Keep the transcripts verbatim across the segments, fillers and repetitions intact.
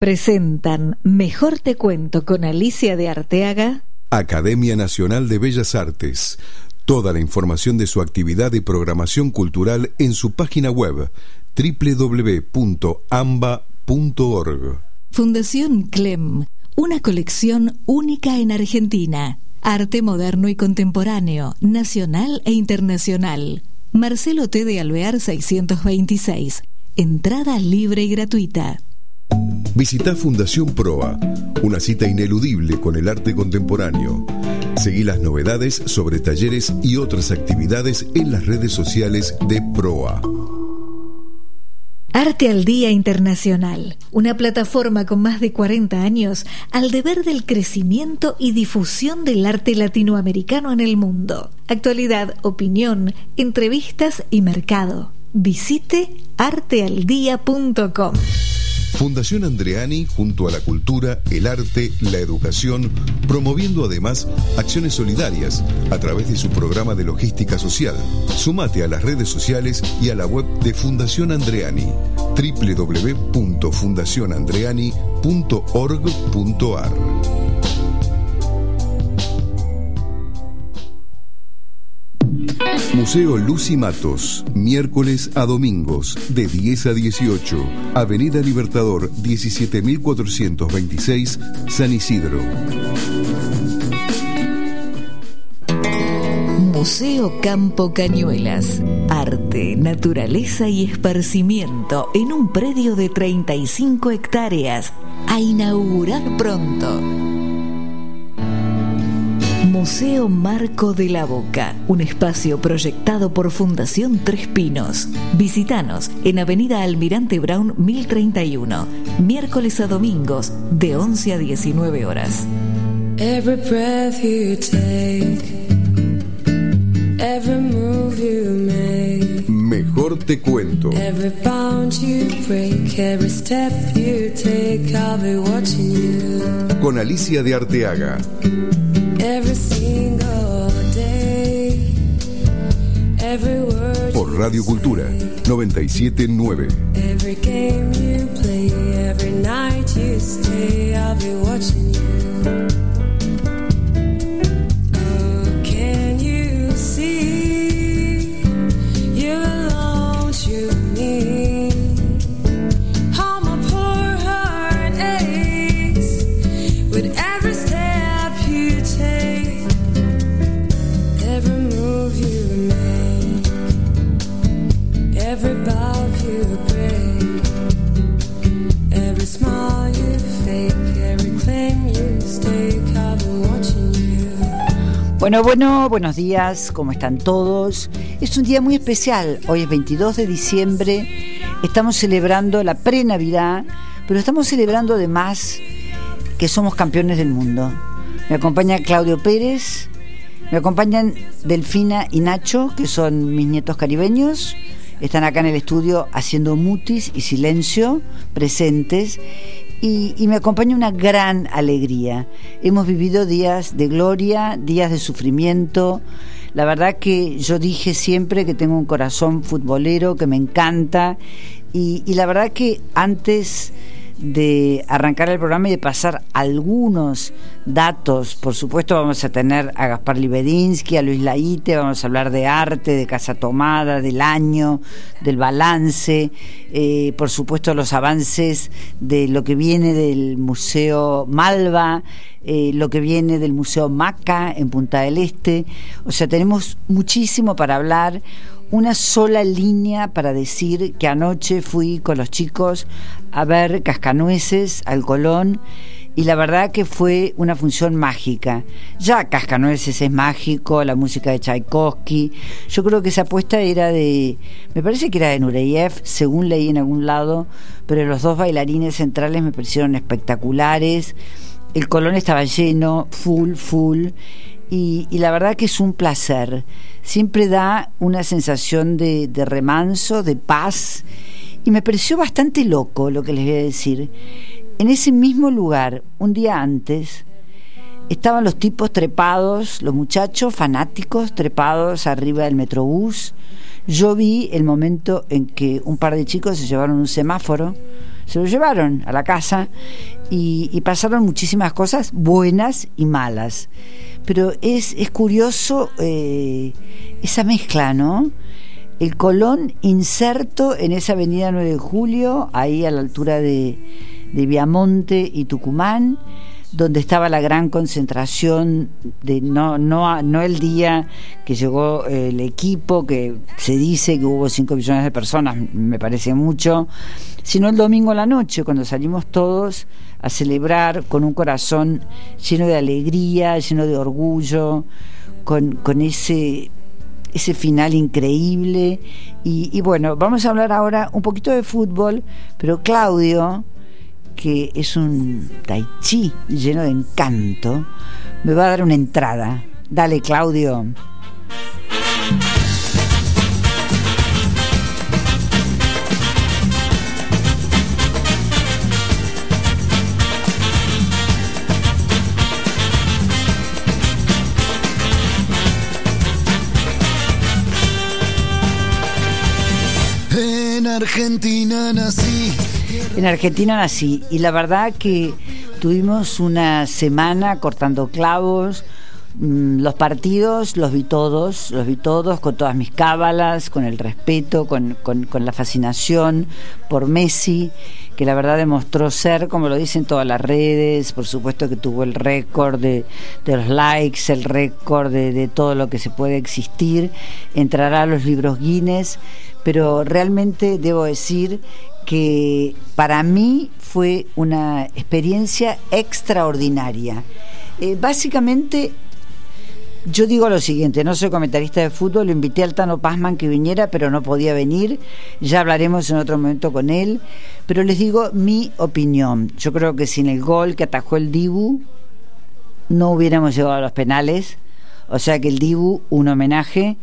Presentan Mejor te cuento con Alicia de Arteaga. Academia Nacional de Bellas Artes. Toda la información de su actividad y programación cultural en su página web doble u doble u doble u punto amba punto org. Fundación Clem, una colección única en Argentina. Arte moderno y contemporáneo, nacional e internacional. Marcelo T. de Alvear seiscientos veintiséis. Entrada libre y gratuita. Visita Fundación Proa, una cita ineludible con el arte contemporáneo. Seguí las novedades sobre talleres y otras actividades en las redes sociales de Proa. Arte al Día Internacional, una plataforma con más de cuarenta años al deber del crecimiento y difusión del arte latinoamericano en el mundo. Actualidad, opinión, entrevistas y mercado. Visite arte al día punto com. Fundación Andreani, junto a la cultura, el arte, la educación, promoviendo además acciones solidarias a través de su programa de logística social. Sumate a las redes sociales y a la web de Fundación Andreani, doble u doble u doble u punto fundación andreani punto org punto a r. Museo Lucy Matos, miércoles a domingos, de diez a dieciocho, Avenida Libertador diecisiete mil cuatrocientos veintiséis, San Isidro. Museo Campo Cañuelas, arte, naturaleza y esparcimiento en un predio de treinta y cinco hectáreas, a inaugurar pronto. Museo Marco de la Boca, un espacio proyectado por Fundación Tres Pinos. Visítanos en Avenida Almirante Brown mil treinta y uno, miércoles a domingos de once a diecinueve horas. Every breath you take, every move you make, Mejor te cuento. Every bound you break, every step you take, I'll be watching you. Con Alicia de Arteaga. Every single day, every word por Radio Cultura noventa y siete punto nueve. Every game you play, every night you stay, I'll be watching you. Oh, can you see you belong to me? How my poor heart aches with every step you take, every move you make, every bow you break, every smile you fake, every claim you stake, I've been watching you. Bueno, bueno, buenos días, ¿cómo están todos? Es un día muy especial, hoy es veintidós de diciembre, estamos celebrando la pre-Navidad, pero estamos celebrando además que somos campeones del mundo. Me acompaña Claudio Pérez, me acompañan Delfina y Nacho, que son mis nietos caribeños, están acá en el estudio haciendo mutis y silencio, presentes, y, y me acompaña una gran alegría. Hemos vivido días de gloria, días de sufrimiento. La verdad que yo dije siempre que tengo un corazón futbolero, que me encanta, y, y la verdad que antes de arrancar el programa y de pasar algunos datos, por supuesto vamos a tener a Gaspar Libedinsky, a Luis Laíte, vamos a hablar de arte, de Casa Tomada, del año, del balance, eh, por supuesto los avances de lo que viene del Museo Malva, eh, lo que viene del Museo Maca en Punta del Este. O sea, tenemos muchísimo para hablar. Una sola línea para decir que anoche fui con los chicos a ver Cascanueces al Colón y la verdad que fue una función mágica. Ya Cascanueces es mágico, la música de Tchaikovsky. Yo creo que esa apuesta era de, me parece que era de Nureyev, según leí en algún lado, pero los dos bailarines centrales me parecieron espectaculares. El Colón estaba lleno, full, full. Y, y la verdad que es un placer. Siempre da una sensación de, de remanso, de paz. Y me pareció bastante loco lo que les voy a decir. En ese mismo lugar, un día antes, estaban los tipos trepados, los muchachos fanáticos trepados arriba del Metrobús. Yo vi el momento en que un par de chicos se llevaron un semáforo se lo llevaron a la casa y, y pasaron muchísimas cosas buenas y malas. Pero es, es curioso eh, esa mezcla, ¿no? El Colón inserto en esa avenida nueve de julio, ahí a la altura de, de Viamonte y Tucumán, donde estaba la gran concentración de no no no el día que llegó el equipo, que se dice que hubo cinco millones de personas, me parece mucho, sino el domingo a la noche, cuando salimos todos a celebrar con un corazón lleno de alegría, lleno de orgullo, con, con ese ese final increíble. Y, y bueno, vamos a hablar ahora un poquito de fútbol, pero Claudio, que es un tai chi lleno de encanto, me va a dar una entrada. Dale, Claudio. En Argentina nací. En Argentina nací y la verdad que tuvimos una semana cortando clavos. Los partidos los vi todos, los vi todos con todas mis cábalas, con el respeto, con, con, con la fascinación por Messi, que la verdad demostró ser, como lo dicen todas las redes, por supuesto que tuvo el récord de, de los likes, el récord de, de todo lo que se puede existir, entrará a los libros Guinness, pero realmente debo decir que para mí fue una experiencia extraordinaria. Eh, básicamente, yo digo lo siguiente, no soy comentarista de fútbol, lo invité al Tano Pazman que viniera, pero no podía venir, ya hablaremos en otro momento con él, pero les digo mi opinión. Yo creo que sin el gol que atajó el Dibu no hubiéramos llegado a los penales, o sea que el Dibu, un homenaje.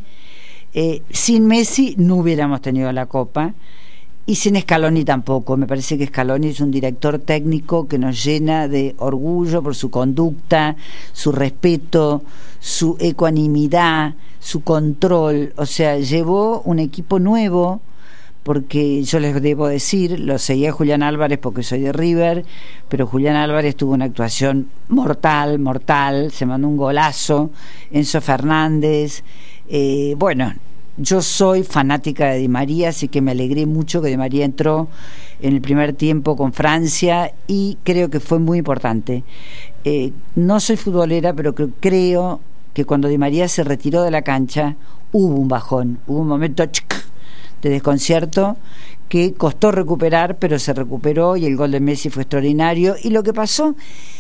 Eh, sin Messi no hubiéramos tenido la Copa, y sin Scaloni tampoco. Me parece que Scaloni es un director técnico que nos llena de orgullo por su conducta, su respeto, su ecuanimidad, su control. O sea, llevó un equipo nuevo, porque yo les debo decir, lo seguía Julián Álvarez porque soy de River, pero Julián Álvarez tuvo una actuación mortal, mortal, se mandó un golazo. Enzo Fernández, eh, bueno, yo soy fanática de Di María, así que me alegré mucho que Di María entró en el primer tiempo con Francia y creo que fue muy importante. Eh, no soy futbolera, pero creo, creo que cuando Di María se retiró de la cancha hubo un bajón, hubo un momento de desconcierto que costó recuperar, pero se recuperó y el gol de Messi fue extraordinario. Y lo que pasó,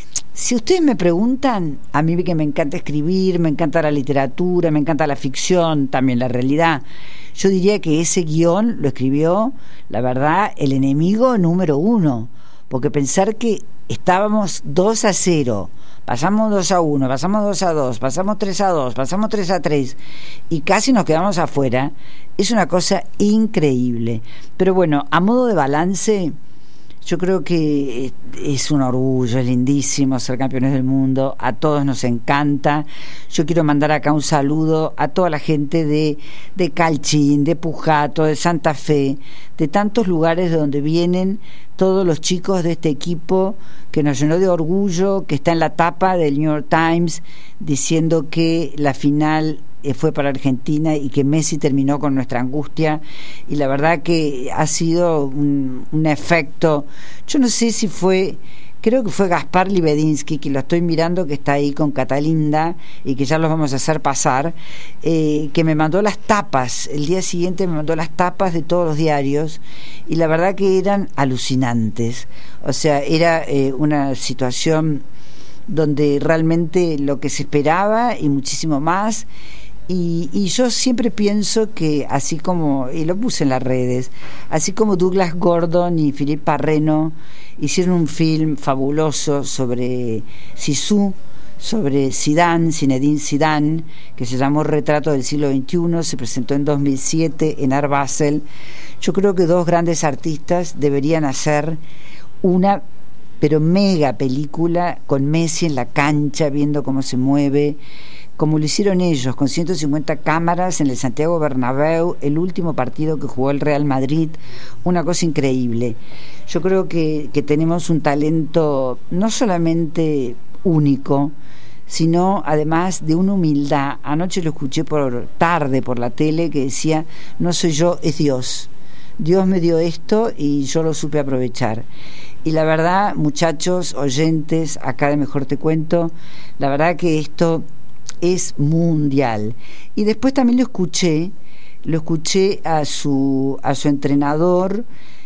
si ustedes me preguntan, a mí que me encanta escribir, me encanta la literatura, me encanta la ficción, también la realidad, yo diría que ese guión lo escribió, la verdad, el enemigo número uno, porque pensar que estábamos dos a cero, pasamos dos a uno, pasamos dos a dos, pasamos tres a dos, pasamos tres a tres y casi nos quedamos afuera, es una cosa increíble. Pero bueno, a modo de balance, yo creo que es un orgullo, es lindísimo ser campeones del mundo, a todos nos encanta. Yo quiero mandar acá un saludo a toda la gente de, de Calchín, de Pujato, de Santa Fe, de tantos lugares de donde vienen todos los chicos de este equipo que nos llenó de orgullo, que está en la tapa del New York Times diciendo que la final fue para Argentina y que Messi terminó con nuestra angustia, y la verdad que ha sido un, un efecto, yo no sé si fue, creo que fue Gaspar Libedinsky, que lo estoy mirando, que está ahí con Catalinda y que ya los vamos a hacer pasar, eh, que me mandó las tapas, el día siguiente me mandó las tapas de todos los diarios y la verdad que eran alucinantes. O sea, era eh, una situación donde realmente lo que se esperaba y muchísimo más. Y, y yo siempre pienso que así como, y lo puse en las redes, así como Douglas Gordon y Philippe Parreno hicieron un film fabuloso sobre Zizou, sobre Zidane, Zinedine Zidane, que se llamó Retrato del siglo veintiuno, se presentó en dos mil siete en Art Basel. Yo creo que dos grandes artistas deberían hacer una pero mega película con Messi en la cancha viendo cómo se mueve, como lo hicieron ellos, con ciento cincuenta cámaras en el Santiago Bernabéu, el último partido que jugó el Real Madrid, una cosa increíble. Yo creo que, que tenemos un talento no solamente único, sino además de una humildad. Anoche lo escuché por tarde por la tele que decía, no soy yo, es Dios. Dios me dio esto y yo lo supe aprovechar. Y la verdad, muchachos, oyentes, acá de Mejor Te Cuento, la verdad que esto es mundial. Y después también lo escuché, lo escuché a su, a su entrenador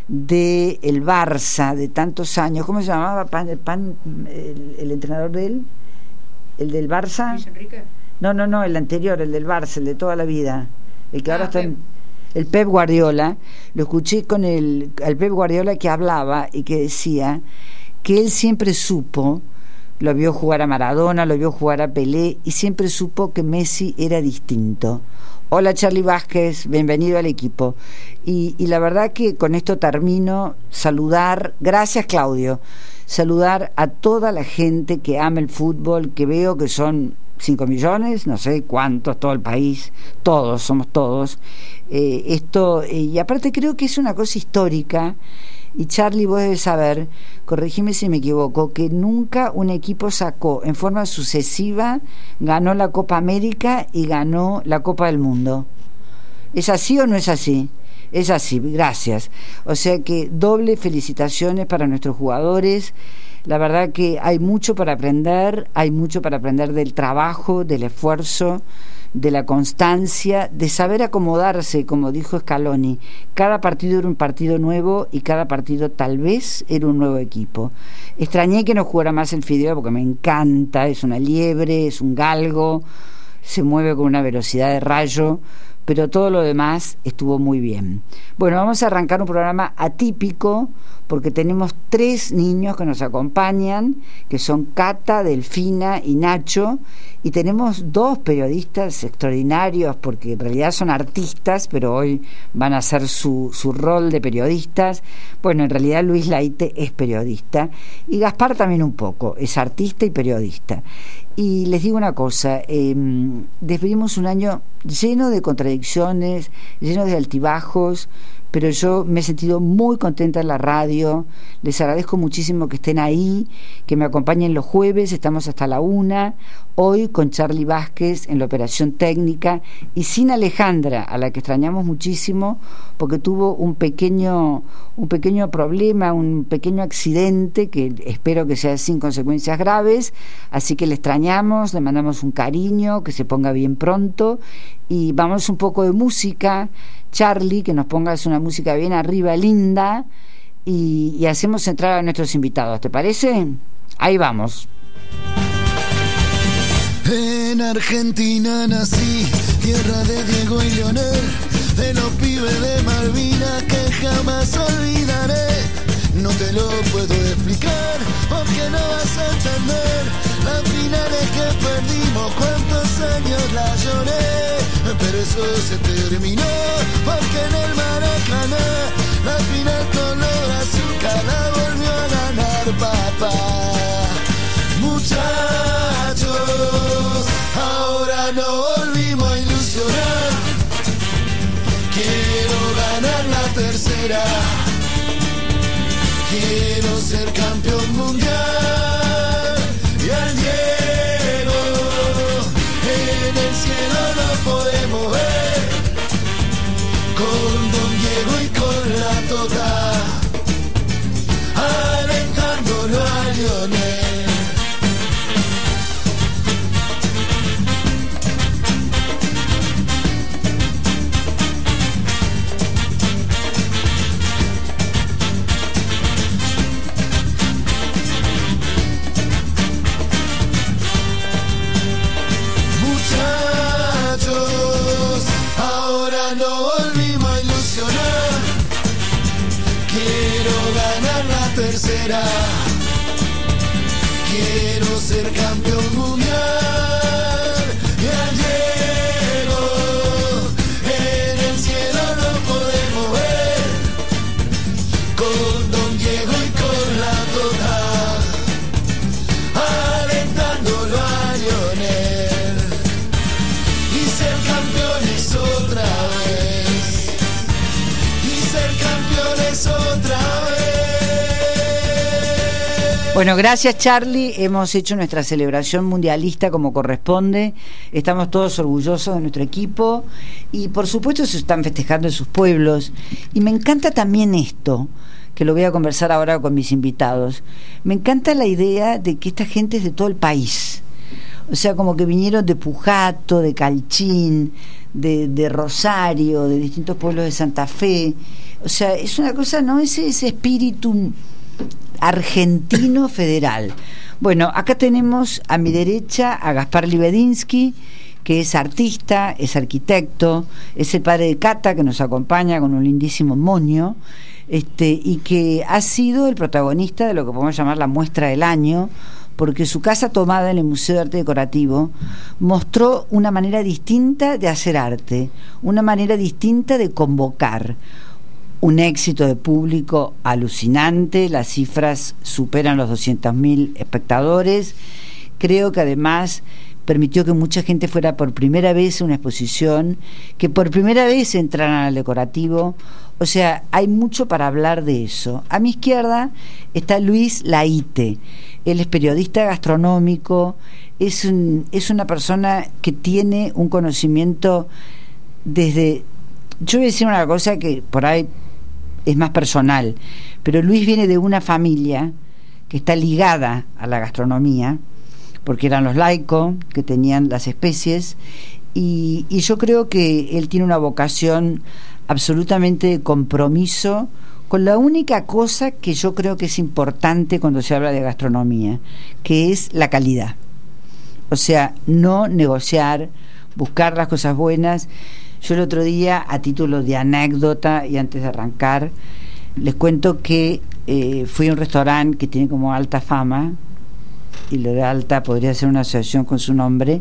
de el Barça de tantos años. ¿Cómo se llamaba Pan, Pan, el, el entrenador de él? ¿El del Barça? ¿Luis Enrique? No, no, no, el anterior, el del Barça, el de toda la vida. El que ah, ahora está en, el Pep Guardiola. Lo escuché con el, el Pep Guardiola que hablaba y que decía que él siempre supo, lo vio jugar a Maradona, lo vio jugar a Pelé, y siempre supo que Messi era distinto. Hola Charly Vázquez, bienvenido al equipo. Y, y la verdad que con esto termino, saludar, gracias Claudio, saludar a toda la gente que ama el fútbol, que veo que son cinco millones, no sé cuántos, todo el país, todos, somos todos. Eh, esto, eh, y aparte creo que es una cosa histórica, y Charly, vos debes saber, corregime si me equivoco, que nunca un equipo sacó en forma sucesiva, ganó la Copa América y ganó la Copa del Mundo. ¿Es así o no es así? Es así, gracias. O sea que doble felicitaciones para nuestros jugadores. La verdad que hay mucho para aprender, hay mucho para aprender del trabajo, del esfuerzo, de la constancia, de saber acomodarse, como dijo Scaloni. Cada partido era un partido nuevo y cada partido tal vez era un nuevo equipo. Extrañé que no jugara más el Fideo porque me encanta, es una liebre, es un galgo, se mueve con una velocidad de rayo, pero todo lo demás estuvo muy bien. Bueno, vamos a arrancar un programa atípico porque tenemos tres niños que nos acompañan, que son Cata, Delfina y Nacho, y tenemos dos periodistas extraordinarios porque en realidad son artistas, pero hoy van a hacer su, su rol de periodistas. Bueno, en realidad Luis Laite es periodista y Gaspar también un poco, es artista y periodista. Y les digo una cosa, eh, despedimos un año lleno de contradicciones, lleno de altibajos, pero yo me he sentido muy contenta en la radio. Les agradezco muchísimo que estén ahí, que me acompañen los jueves, estamos hasta la una, hoy con Charly Vázquez en la operación técnica y sin Alejandra, a la que extrañamos muchísimo porque tuvo un pequeño un pequeño problema, un pequeño accidente que espero que sea sin consecuencias graves, así que le extrañamos, le mandamos un cariño, que se ponga bien pronto. Y vamos un poco de música, Charly, que nos pongas una música bien arriba, linda, y, y hacemos entrar a nuestros invitados, ¿te parece? Ahí vamos. En Argentina nací, tierra de Diego y Leonel, de los pibes de Malvinas que jamás olvidaré. No te lo puedo explicar porque no vas a entender las finales que perdimos, cuántos años la lloré, pero eso se terminó porque en el Maracaná la final color azúcar la volvió a ganar papá. Muchachos, ahora no volvimos a ilusionar, quiero ganar la tercera. Quiero ser campeón mundial y al Diego en el cielo lo podemos ver con Don Diego y con la Tota alentándolo a Lionel. Tercera, quiero ser campeón mundial y al Diego en el cielo lo podemos ver con Don Diego y con la Tota alentándolo a Lionel. Bueno, gracias Charlie, hemos hecho nuestra celebración mundialista como corresponde, estamos todos orgullosos de nuestro equipo y por supuesto se están festejando en sus pueblos y me encanta también esto, que lo voy a conversar ahora con mis invitados, me encanta la idea de que esta gente es de todo el país, o sea, como que vinieron de Pujato, de Calchín, de, de Rosario, de distintos pueblos de Santa Fe, o sea, es una cosa, ¿no? Ese, ese espíritu argentino federal. Bueno, acá tenemos a mi derecha a Gaspar Libedinsky, que es artista, es arquitecto, es el padre de Cata, que nos acompaña con un lindísimo moño, este, y que ha sido el protagonista de lo que podemos llamar la muestra del año, porque su casa tomada en el Museo de Arte Decorativo mostró una manera distinta de hacer arte, una manera distinta de convocar. Un éxito de público alucinante, las cifras superan los doscientos mil espectadores. Creo que además permitió que mucha gente fuera por primera vez a una exposición, que por primera vez entraran al decorativo. O sea, hay mucho para hablar de eso. A mi izquierda está Luis Laite. Él es periodista gastronómico, es, un, es una persona que tiene un conocimiento desde... Yo voy a decir una cosa que por ahí es más personal, pero Luis viene de una familia que está ligada a la gastronomía, porque eran los laicos que tenían las especies, y, y yo creo que él tiene una vocación absolutamente de compromiso con la única cosa que yo creo que es importante cuando se habla de gastronomía, que es la calidad. O sea, no negociar, buscar las cosas buenas. Yo el otro día, a título de anécdota y antes de arrancar, les cuento que eh, fui a un restaurante que tiene como alta fama, y lo de alta podría ser una asociación con su nombre,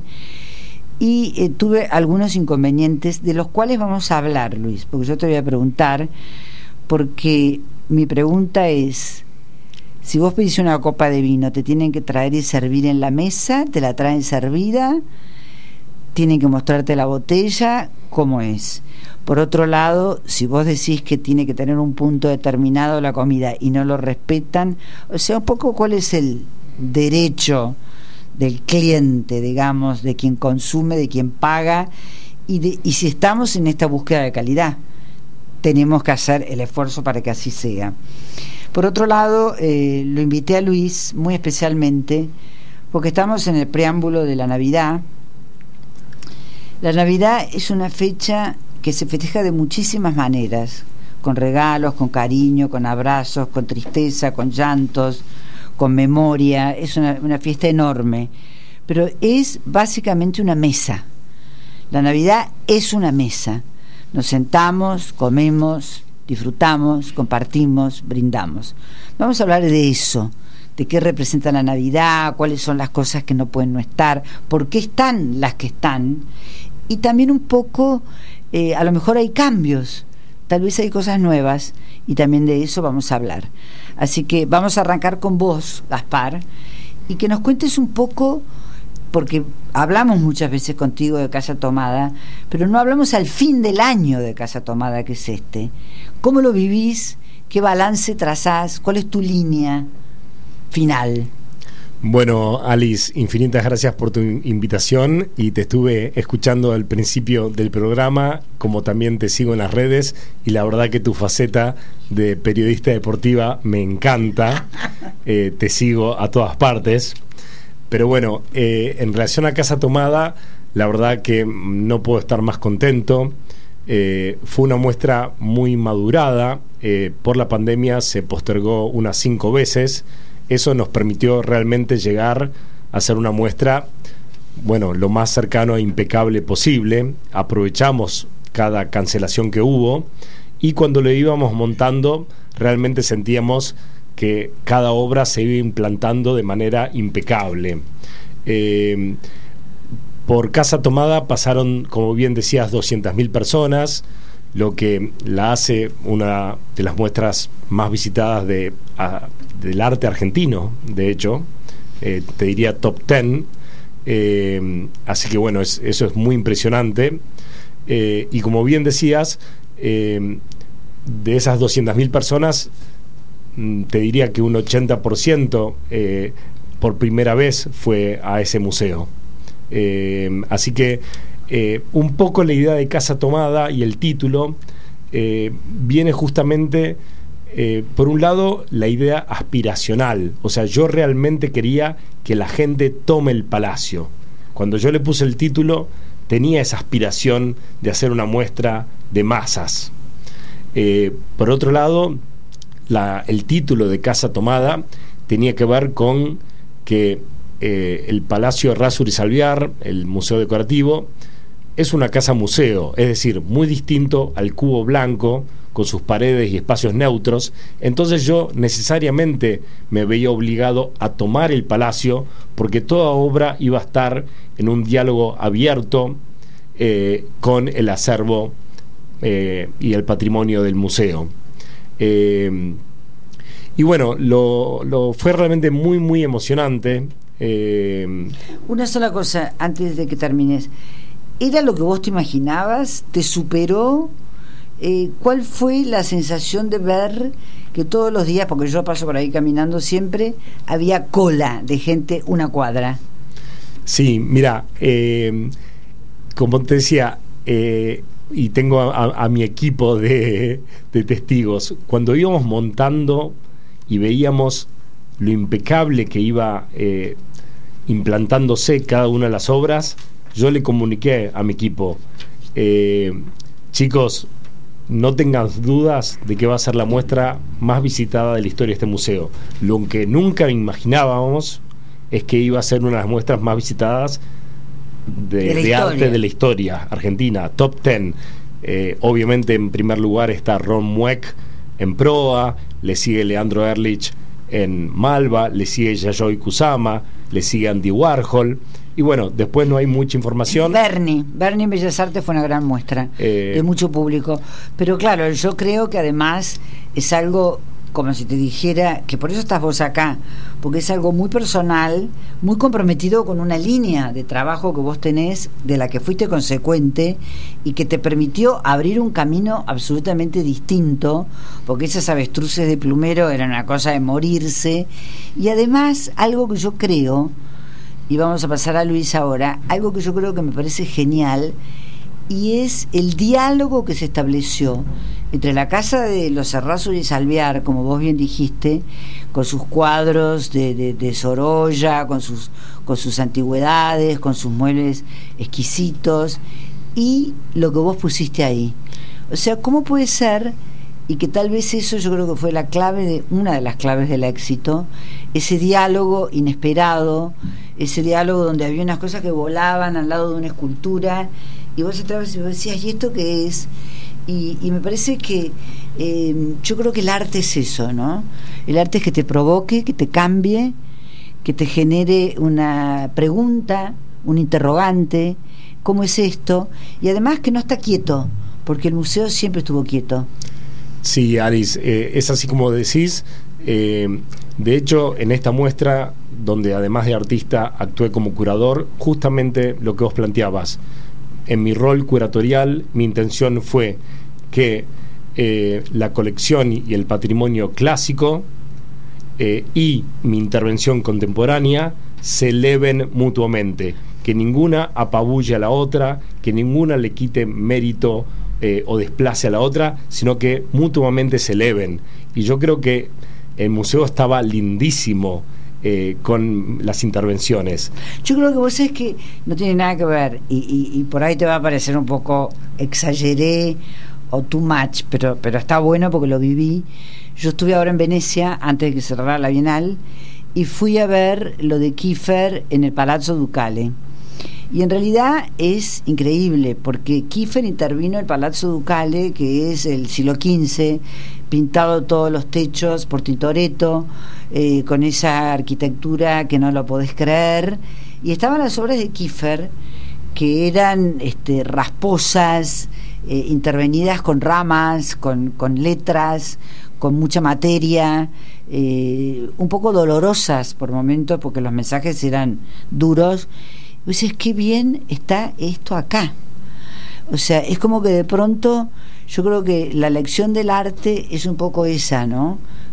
y eh, tuve algunos inconvenientes de los cuales vamos a hablar, Luis, porque yo te voy a preguntar, porque mi pregunta es, si vos pedís una copa de vino, ¿te tienen que traer y servir en la mesa? ¿Te la traen servida? ¿Tienen que mostrarte la botella? ¿Cómo es? Por otro lado, si vos decís que tiene que tener un punto determinado la comida y no lo respetan, o sea, un poco cuál es el derecho del cliente, digamos, de quien consume, de quien paga, y, de, y si estamos en esta búsqueda de calidad, tenemos que hacer el esfuerzo para que así sea. Por otro lado, eh, lo invité a Luis muy especialmente porque estamos en el preámbulo de la Navidad. La Navidad es una fecha que se festeja de muchísimas maneras, con regalos, con cariño, con abrazos, con tristeza, con llantos, con memoria. Es una, una fiesta enorme, pero es básicamente una mesa. La Navidad es una mesa. Nos sentamos, comemos, disfrutamos, compartimos, brindamos. Vamos a hablar de eso, de qué representa la Navidad, cuáles son las cosas que no pueden no estar, por qué están las que están, y también un poco, eh, a lo mejor hay cambios, tal vez hay cosas nuevas, y también de eso vamos a hablar. Así que vamos a arrancar con vos, Gaspar, y que nos cuentes un poco, porque hablamos muchas veces contigo de Casa Tomada, pero no hablamos al fin del año de Casa Tomada, que es este. ¿Cómo lo vivís? ¿Qué balance trazás? ¿Cuál es tu línea final? Bueno, Alice, infinitas gracias por tu invitación, y te estuve escuchando al principio del programa, como también te sigo en las redes, y la verdad que tu faceta de periodista deportiva me encanta. Eh, te sigo a todas partes. Pero bueno, eh, en relación a Casa Tomada, la verdad que no puedo estar más contento. Eh, fue una muestra muy madurada. Eh, por la pandemia se postergó unas cinco veces. Eso nos permitió realmente llegar a hacer una muestra, bueno, lo más cercano e impecable posible. Aprovechamos cada cancelación que hubo, y cuando lo íbamos montando realmente sentíamos que cada obra se iba implantando de manera impecable. Eh, por Casa Tomada pasaron, como bien decías, doscientas mil personas, lo que la hace una de las muestras más visitadas de, a, del arte argentino, de hecho, eh, te diría top ten. Eh, así que bueno, es, eso es muy impresionante. Eh, y como bien decías, eh, de esas doscientas mil personas, te diría que un ochenta por ciento eh, por primera vez fue a ese museo. Eh, así que eh, un poco la idea de Casa Tomada y el título eh, viene justamente, eh, por un lado, la idea aspiracional. O sea, yo realmente quería que la gente tome el palacio. Cuando yo le puse el título, tenía esa aspiración de hacer una muestra de masas. Eh, por otro lado, la, el título de Casa Tomada tenía que ver con que eh, el Palacio Errázuriz Alvear, el museo decorativo, es una casa museo, es decir, muy distinto al cubo blanco con sus paredes y espacios neutros. Entonces yo necesariamente me veía obligado a tomar el palacio, porque toda obra iba a estar en un diálogo abierto eh, con el acervo eh, y el patrimonio del museo. Eh, y bueno, lo, lo fue realmente muy muy emocionante. Eh, Una sola cosa antes de que termines. ¿Era lo que vos te imaginabas? ¿Te superó? Eh, ¿Cuál fue la sensación de ver que todos los días, porque yo paso por ahí caminando siempre, había cola de gente una cuadra? Sí, mira, eh, como te decía, eh, y tengo a, a mi equipo de, de testigos, cuando íbamos montando y veíamos lo impecable que iba eh, implantándose cada una de las obras, yo le comuniqué a mi equipo, eh, chicos, no tengan dudas de que va a ser la muestra más visitada de la historia de este museo. Lo que nunca imaginábamos es que iba a ser una de las muestras más visitadas de, de, de arte de la historia argentina, top diez. Eh, obviamente en primer lugar está Ron Mueck en proa, le sigue Leandro Ehrlich en Malva, le sigue Yayoi Kusama, le sigue Andy Warhol. Y bueno, después no hay mucha información. Bernie, Bernie en Bellas Artes fue una gran muestra eh, de mucho público. Pero claro, yo creo que además es algo, como si te dijera, que por eso estás vos acá, porque es algo muy personal, muy comprometido con una línea de trabajo que vos tenés, de la que fuiste consecuente y que te permitió abrir un camino absolutamente distinto, porque esas avestruces de plumero eran una cosa de morirse. Y además, algo que yo creo, y vamos a pasar a Luis ahora, algo que yo creo que me parece genial, y es el diálogo que se estableció entre la casa de los Errázuriz Alvear, como vos bien dijiste, con sus cuadros de, de, de Sorolla, con sus, con sus antigüedades, con sus muebles exquisitos, y lo que vos pusiste ahí. O sea, ¿cómo puede ser? Y que tal vez eso yo creo que fue la clave, de una de las claves del éxito, ese diálogo inesperado, ese diálogo donde había unas cosas que volaban al lado de una escultura, y vos entrabas y vos decías, ¿y esto qué es? Y, y me parece que eh, yo creo que el arte es eso, ¿no? El arte es que te provoque, que te cambie, que te genere una pregunta, un interrogante, ¿cómo es esto? Y además que no está quieto, porque el museo siempre estuvo quieto. Sí, Alice, eh, es así como decís. Eh, de hecho, en esta muestra, donde además de artista actué como curador, justamente lo que vos planteabas, en mi rol curatorial, mi intención fue que eh, la colección y el patrimonio clásico eh, y mi intervención contemporánea se eleven mutuamente, que ninguna apabulle a la otra, que ninguna le quite mérito Eh, o desplace a la otra, sino que mutuamente se eleven. Y yo creo que el museo estaba lindísimo eh, con las intervenciones. Yo creo que vos sabés que no tiene nada que ver, y, y, y por ahí te va a parecer un poco exageré o too much, pero, pero está bueno porque lo viví. Yo estuve ahora en Venecia antes de que cerrara la Bienal y fui a ver lo de Kiefer en el Palazzo Ducale. Y en realidad es increíble, porque Kiefer intervino en el Palazzo Ducale, que es el siglo quince, pintado todos los techos por Tintoretto, eh, con esa arquitectura que no lo podés creer. Y estaban las obras de Kiefer, que eran este, rasposas, eh, intervenidas con ramas, con, con letras, con mucha materia, eh, un poco dolorosas por momentos, porque los mensajes eran duros. Y dices, qué bien está esto acá. O sea, es como que de pronto yo creo que la lección del arte es un poco esa, ¿no?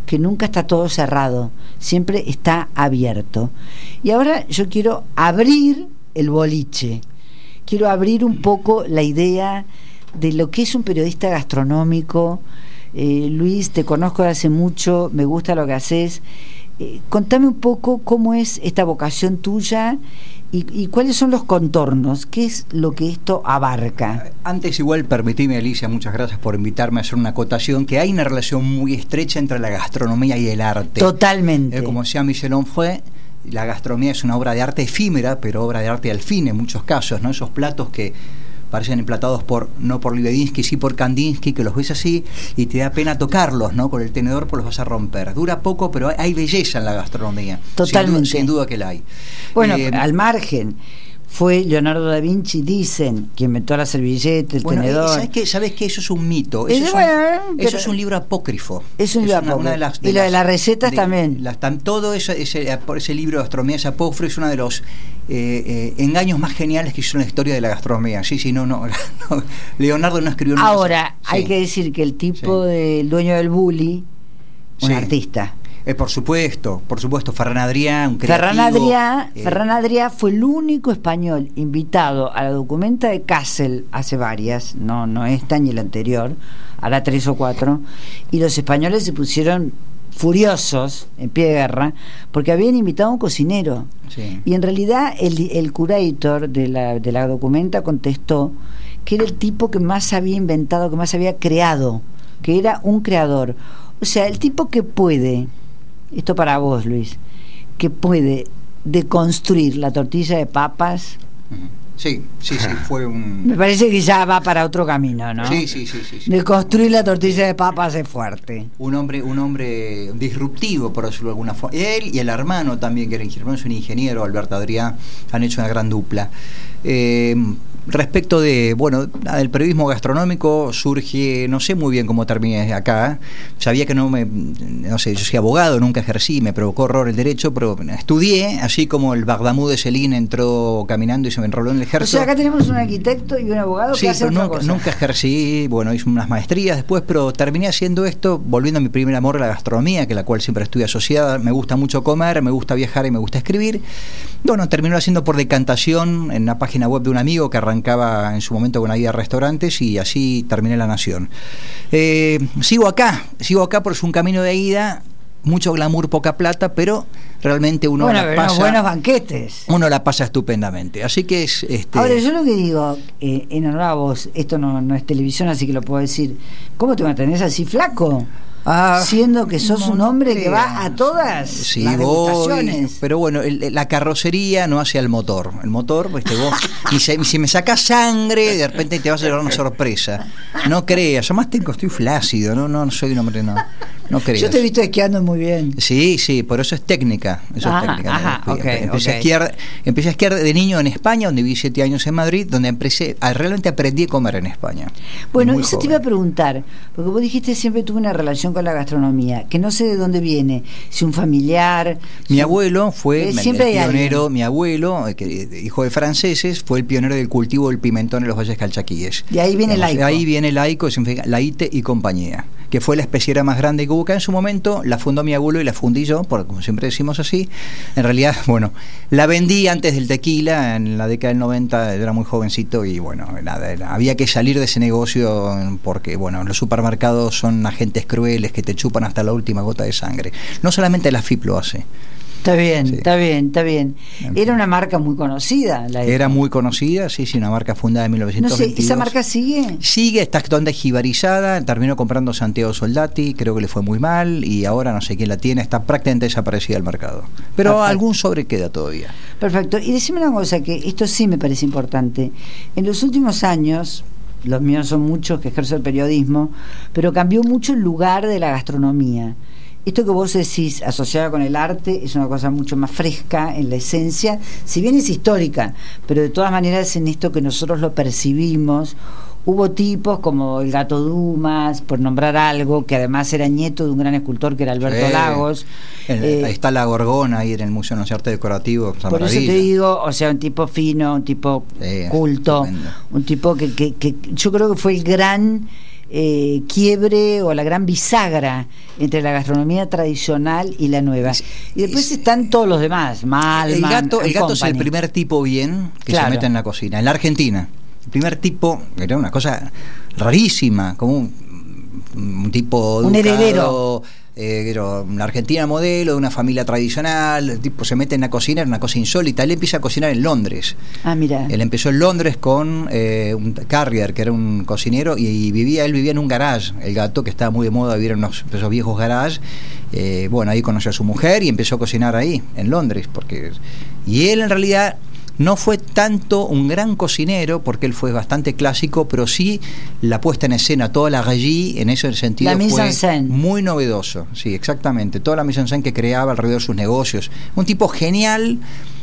que nunca está todo cerrado, siempre está abierto. Y ahora yo quiero abrir el boliche, quiero abrir un poco la idea de lo que es un periodista gastronómico. eh, Luis, te conozco de hace mucho, me gusta lo que haces. Eh, contame un poco cómo es esta vocación tuya y, y cuáles son los contornos, qué es lo que esto abarca. Antes igual, permitime, Alicia, muchas gracias por invitarme a hacer una acotación, que hay una relación muy estrecha entre la gastronomía y el arte. Totalmente. Eh, como decía Michel Onfray, la gastronomía es una obra de arte efímera, pero obra de arte al fin en muchos casos, ¿no? Esos platos que parecen emplatados por no por Libedinsky, sí por Kandinsky, que los ves así y te da pena tocarlos, ¿no? Con el tenedor pues los vas a romper. Dura poco, pero hay, hay belleza en la gastronomía. Totalmente. Sin duda, sin duda que la hay. Bueno, eh, al margen, fue Leonardo da Vinci, dicen, que inventó la servilleta, el bueno, tenedor. ¿sabes qué? ¿Sabes qué? Eso es un mito. Eso, Es es, bueno, un, pero- eso es un libro apócrifo. Es un libro apócrifo. Y lo de las recetas también. Las, tam- todo eso, ese, por ese libro de gastronomía es apócrifo, es uno de los eh, eh, engaños más geniales que hizo en la historia de la gastronomía. Sí, sí, no, no. no. Leonardo no escribió nada. Ahora, Sí. hay que decir que el tipo Sí. del dueño del bully, un Sí. artista. Eh, por supuesto, por supuesto, Ferran Adrià, un Ferran creativo. Adrià, eh, Ferran Adrià fue el único español invitado a la documenta de Kassel hace varias, no, no esta ni la anterior, hará tres o cuatro, y los españoles se pusieron furiosos, en pie de guerra, porque habían invitado a un cocinero. Sí. Y en realidad el, el curator de la, de la documenta contestó que era el tipo que más había inventado, que más había creado, que era un creador. O sea, el tipo que puede, esto para vos, Luis, que puede deconstruir la tortilla de papas, Ujú. Sí, sí, sí, fue un... me parece que ya va para otro camino, ¿no? Sí, sí, sí, sí, sí. Deconstruir la tortilla de papas es fuerte. Un hombre, un hombre disruptivo, por decirlo de alguna forma. Él y el hermano también, que era ingeniero, es un ingeniero, Alberto Adrià, han hecho una gran dupla. Eh, respecto de, bueno, del periodismo gastronómico, surge, no sé muy bien cómo terminé acá. Sabía que no me, no sé, yo soy abogado, nunca ejercí, me provocó horror el derecho, pero estudié, así como el Bagdamú de Celín entró caminando y se me enroló en el O ejército. sea, acá tenemos un arquitecto y un abogado Sí, que hacen pero otra nunca, cosa. nunca ejercí, bueno, hice unas maestrías después, pero terminé haciendo esto, volviendo a mi primer amor a la gastronomía, que la cual siempre estuve asociada. Me gusta mucho comer, me gusta viajar y me gusta escribir. Bueno, terminó haciendo por decantación en una página web de un amigo que arrancaba en su momento con una guía de restaurantes, y así terminé La Nación. Eh, sigo acá, sigo acá porque es un camino de ida, mucho glamour, poca plata, pero realmente uno bueno, la pero unos pasa, buenos banquetes. uno la pasa estupendamente. Así que es este. Ahora, yo lo que digo, eh, en honor a vos, esto no, no es televisión, así que lo puedo decir. ¿Cómo te mantenés así flaco? Ah, Siendo que sos no un hombre que creas. va a todas Sí, las voy, degustaciones. pero bueno, el- la carrocería no hace al motor. El motor, viste, vos, y se- si me sacás sangre, de repente te vas a llevar una sorpresa. No creas, además tengo, estoy flácido, no, no, no soy un hombre, no, no creas. Yo te he visto esquiando muy bien. Sí, sí, por eso es técnica. Eso Ajá, es técnica. ajá, ¿no? ok, empecé, ok. A esquiar, empecé a esquiar de niño en España, donde viví siete años en Madrid, donde empecé, a- realmente aprendí a comer en España. Bueno, Muy eso te joven. iba a preguntar, porque vos dijiste siempre tuve una relación con la gastronomía, que no sé de dónde viene, si un familiar... Mi si- abuelo fue Eh, el siempre hay pionero, alguien. mi abuelo, eh, que, hijo de franceses, fue el pionero del cultivo del pimentón en los valles calchaquíes. De ahí viene el Digamos, laico. de ahí viene el laico, significa Laite y compañía, que fue la especiera más grande que hubo acá en su momento. La fundó mi abuelo y la fundí yo, porque como siempre decimos así. En realidad, bueno, la vendí antes del tequila, en la década del noventa, era muy jovencito y bueno, nada, era- había que salir de ese negocio porque, bueno, los supermercados son agentes crueles que te chupan hasta la última gota de sangre. No solamente la F I P lo hace. Está bien, Sí. está bien, está bien. Era una marca muy conocida. La Era muy conocida, sí, sí, una marca fundada en mil No novecientos sé, veintidós. ¿esa marca sigue? Sigue, está actuando jibarizada, terminó comprando Santiago Soldati, creo que le fue muy mal, y ahora no sé quién la tiene, está prácticamente desaparecida del mercado. Pero Perfecto. algún sobre queda todavía. Perfecto. Y decime una cosa, que esto sí me parece importante. En los últimos años, los míos son muchos que ejerzo el periodismo, pero cambió mucho el lugar de la gastronomía. Esto que vos decís, asociado con el arte, es una cosa mucho más fresca en la esencia, si bien es histórica, pero de todas maneras en esto que nosotros lo percibimos. Hubo tipos como el Gato Dumas, por nombrar algo, que además era nieto de un gran escultor que era Alberto Sí. Lagos. El- Eh, ahí está la Gorgona, ahí en el Museo de Arte Decorativo. esa Por eso te maravilla. digo, o sea, un tipo fino, un tipo Sí, culto, estupendo. un tipo que, que, que yo creo que fue el gran eh, quiebre o la gran bisagra entre la gastronomía tradicional y la nueva. Y después están todos los demás, Malman, el gato, el gato es el company. primer tipo bien que Claro. se mete en la cocina. En la Argentina, el primer tipo era una cosa rarísima, como un, un tipo Un educado, heredero. eh, era una Argentina modelo, de una familia tradicional. El tipo se mete en la cocina, es una cosa insólita. Él empieza a cocinar en Londres. Ah, mira. Él empezó en Londres con eh, un Carrier, que era un cocinero, y, y vivía, él vivía en un garage, el gato, que estaba muy de moda vivir en unos, esos viejos garages. Eh, bueno, ahí conoció a su mujer y empezó a cocinar ahí, en Londres. porque Y él en realidad no fue tanto un gran cocinero, porque él fue bastante clásico, pero sí la puesta en escena, toda la régie, en ese sentido, La mise fue en scène. muy novedoso. Sí, exactamente. Toda la mise en scène que creaba alrededor de sus negocios. Un tipo genial,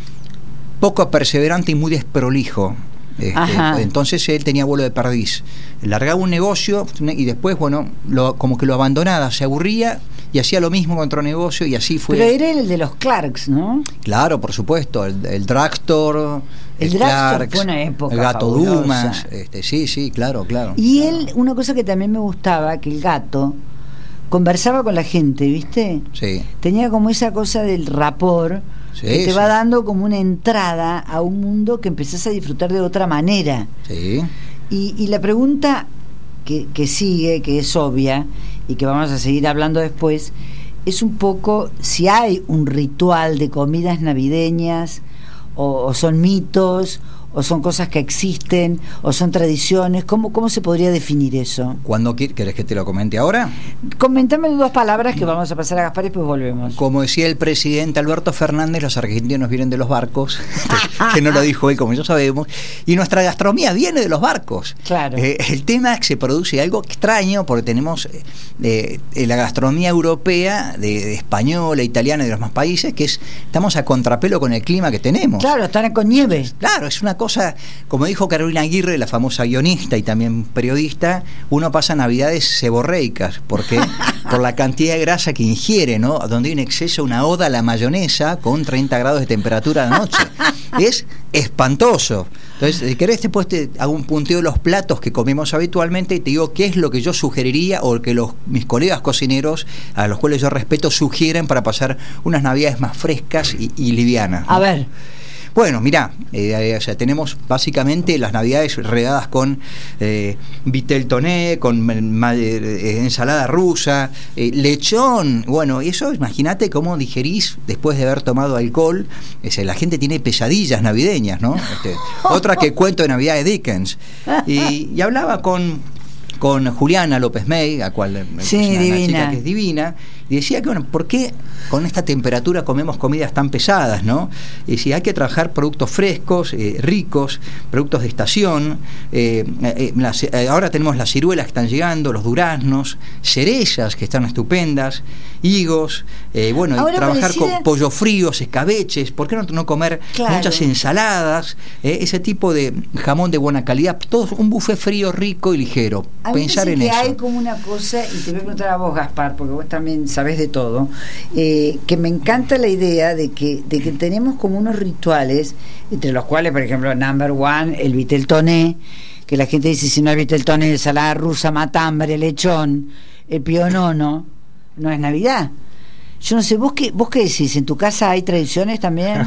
poco perseverante y muy desprolijo. Este, Ajá. entonces él tenía vuelo de perdiz. Largaba un negocio y después, bueno, lo, como que lo abandonaba, se aburría y hacía lo mismo con otro negocio, y así fue. Pero era el de los Clarks, ¿no? Claro, por supuesto, el, el Drugstore, El Drugstore fue una época el Gato fabulosa. Dumas, este, sí, sí, claro, claro. Y claro. él, una cosa que también me gustaba, que el gato conversaba con la gente, ¿viste? Sí. Tenía como esa cosa del rapport, Sí, que te sí. va dando como una entrada a un mundo que empezás a disfrutar de otra manera. Sí. Y, y la pregunta que, que sigue, que es obvia y que vamos a seguir hablando después, es un poco si hay un ritual de comidas navideñas, o, o son mitos, o son cosas que existen, o son tradiciones. ¿Cómo, cómo se podría definir eso? ¿Cuándo qui- querés que te lo comente ahora? Comentame en dos palabras que vamos a pasar a Gaspar y después volvemos. Como decía el presidente Alberto Fernández, los argentinos vienen de los barcos, que no lo dijo él, como ya sabemos, y nuestra gastronomía viene de los barcos. Claro. Eh, el tema es que se produce algo extraño, porque tenemos eh, eh, la gastronomía europea, de, de española, italiana y de los demás países, que es estamos a contrapelo con el clima que tenemos. Claro, están con nieve. Claro, es una cosa, como dijo Carolina Aguirre, la famosa guionista y también periodista, uno pasa navidades seborreicas, porque por la cantidad de grasa que ingiere, ¿no? Donde hay un exceso, una oda a la mayonesa con treinta grados de temperatura a la noche. Es espantoso. Entonces, si querés, después te hago un punteo de los platos que comemos habitualmente y te digo qué es lo que yo sugeriría o que los mis colegas cocineros, a los cuales yo respeto, sugieren para pasar unas navidades más frescas y, y livianas, ¿no? A ver. Bueno, mirá, eh, o sea, tenemos básicamente las navidades regadas con eh, vitel toné, con ma, eh, ensalada rusa, eh, lechón. Bueno, eso imagínate cómo digerís después de haber tomado alcohol. O sea, la gente tiene pesadillas navideñas, ¿no? Este, otra que cuento de Navidad de Dickens. Y, y hablaba con... con Juliana López May, a cual eh, Sí, es una, una divina. chica que es divina, y decía que, bueno, ¿por qué con esta temperatura comemos comidas tan pesadas, no? Y decía, hay que trabajar productos frescos, eh, ricos, productos de estación. eh, eh, las, eh, ahora tenemos las ciruelas que están llegando, los duraznos, cerezas que están estupendas, higos, eh, bueno, y Ahora trabajar parecida- con pollo fríos, escabeches, ¿por qué no, no comer Claro. muchas ensaladas, eh, ese tipo de jamón de buena calidad, todo un buffet frío, rico y ligero? A mí me Pensar parece en que eso. hay como una cosa, y te voy a preguntar a vos, Gaspar, porque vos también sabés de todo, eh, que me encanta la idea de que, de que tenemos como unos rituales, entre los cuales, por ejemplo, number one, el vitel toné, que la gente dice, si no hay vitel toné, ensalada rusa, matambre, lechón, el pionono, no es Navidad. Yo no sé, ¿vos qué, vos qué decís? ¿En tu casa hay tradiciones también?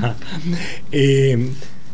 Eh,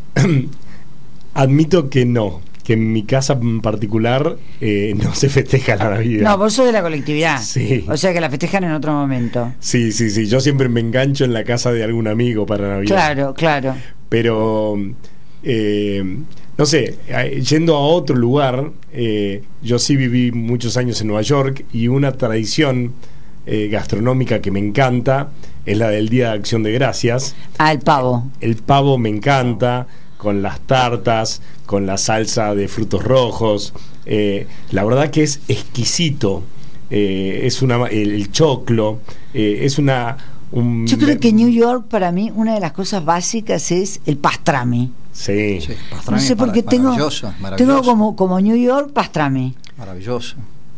admito que no, que en mi casa en particular eh, no se festeja la Navidad. No, vos sos de la colectividad. Sí. O sea que la festejan en otro momento. Sí, sí, sí. Yo siempre me engancho en la casa de algún amigo para Navidad. Claro, claro. Pero, eh, no sé, eh, yendo a otro lugar, eh, yo sí viví muchos años en Nueva York y una tradición eh, gastronómica que me encanta es la del Día de Acción de Gracias. Ah, el pavo. El pavo me encanta, con las tartas, con la salsa de frutos rojos. Eh, la verdad que es exquisito. Eh, es una el, el choclo. Eh, es una. Un, Yo creo que en New York, para mí, una de las cosas básicas es el pastrami. Sí. Sí, No pastrami sé por qué es tengo, maravilloso, maravilloso, tengo como, como New York pastrami. maravilloso.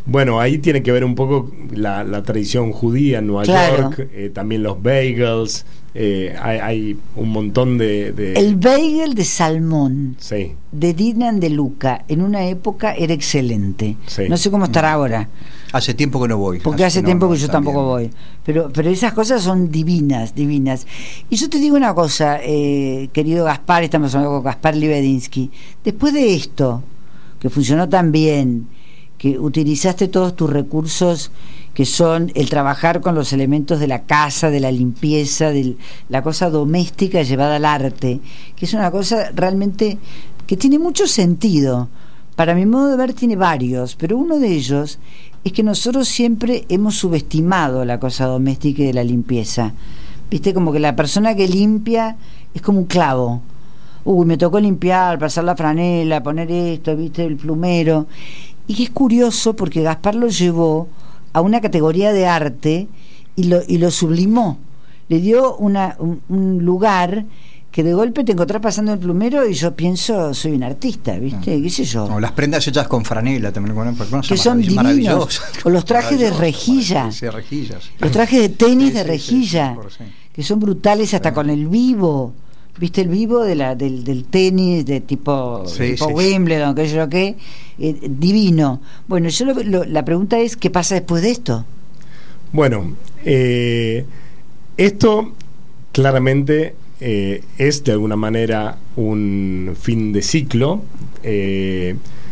Bueno, ahí tiene que ver un poco la, la tradición judía en Nueva Claro. York, eh, también los bagels, eh, hay, hay un montón de, de... El bagel de salmón Sí, de Dinan de Luca en una época era excelente. Sí. No sé cómo estará ahora, Hace tiempo que no voy. porque hace no, tiempo no, que yo también. tampoco voy. Pero, pero esas cosas son divinas, divinas. Y yo te digo una cosa, eh, querido Gaspar, estamos hablando con Gaspar Libedinsky. Después de esto, que funcionó tan bien, que utilizaste todos tus recursos, que son el trabajar con los elementos de la casa, de la limpieza, de la cosa doméstica llevada al arte, que es una cosa realmente que tiene mucho sentido. Para mi modo de ver tiene varios, pero uno de ellos es que nosotros siempre hemos subestimado la cosa doméstica y de la limpieza. Viste, como que la persona que limpia es como un clavo. Uy, me tocó limpiar, pasar la franela, poner esto, viste, el plumero. Y es curioso porque Gaspar lo llevó a una categoría de arte y lo, y lo sublimó. Le dio una, un, un lugar que de golpe te encontrás pasando el plumero y yo pienso, soy un artista, ¿viste? ¿Qué sé yo? O las prendas hechas con franela también, bueno, Que son divinos. maravillosas. O los trajes de Maravilloso, rejilla. Sí, rejillas. Los trajes de tenis Sí, de sí, rejilla, sí, sí, sí. que son brutales hasta Sí. con el vivo. ¿Viste el vivo de la, del, del tenis de tipo, Sí, tipo sí, Wimbledon, qué sé yo qué? Eh, divino. Bueno, yo lo- lo- la pregunta es, ¿qué pasa después de esto? bueno, eh, esto claramente eh, es de alguna manera un fin de ciclo, eh,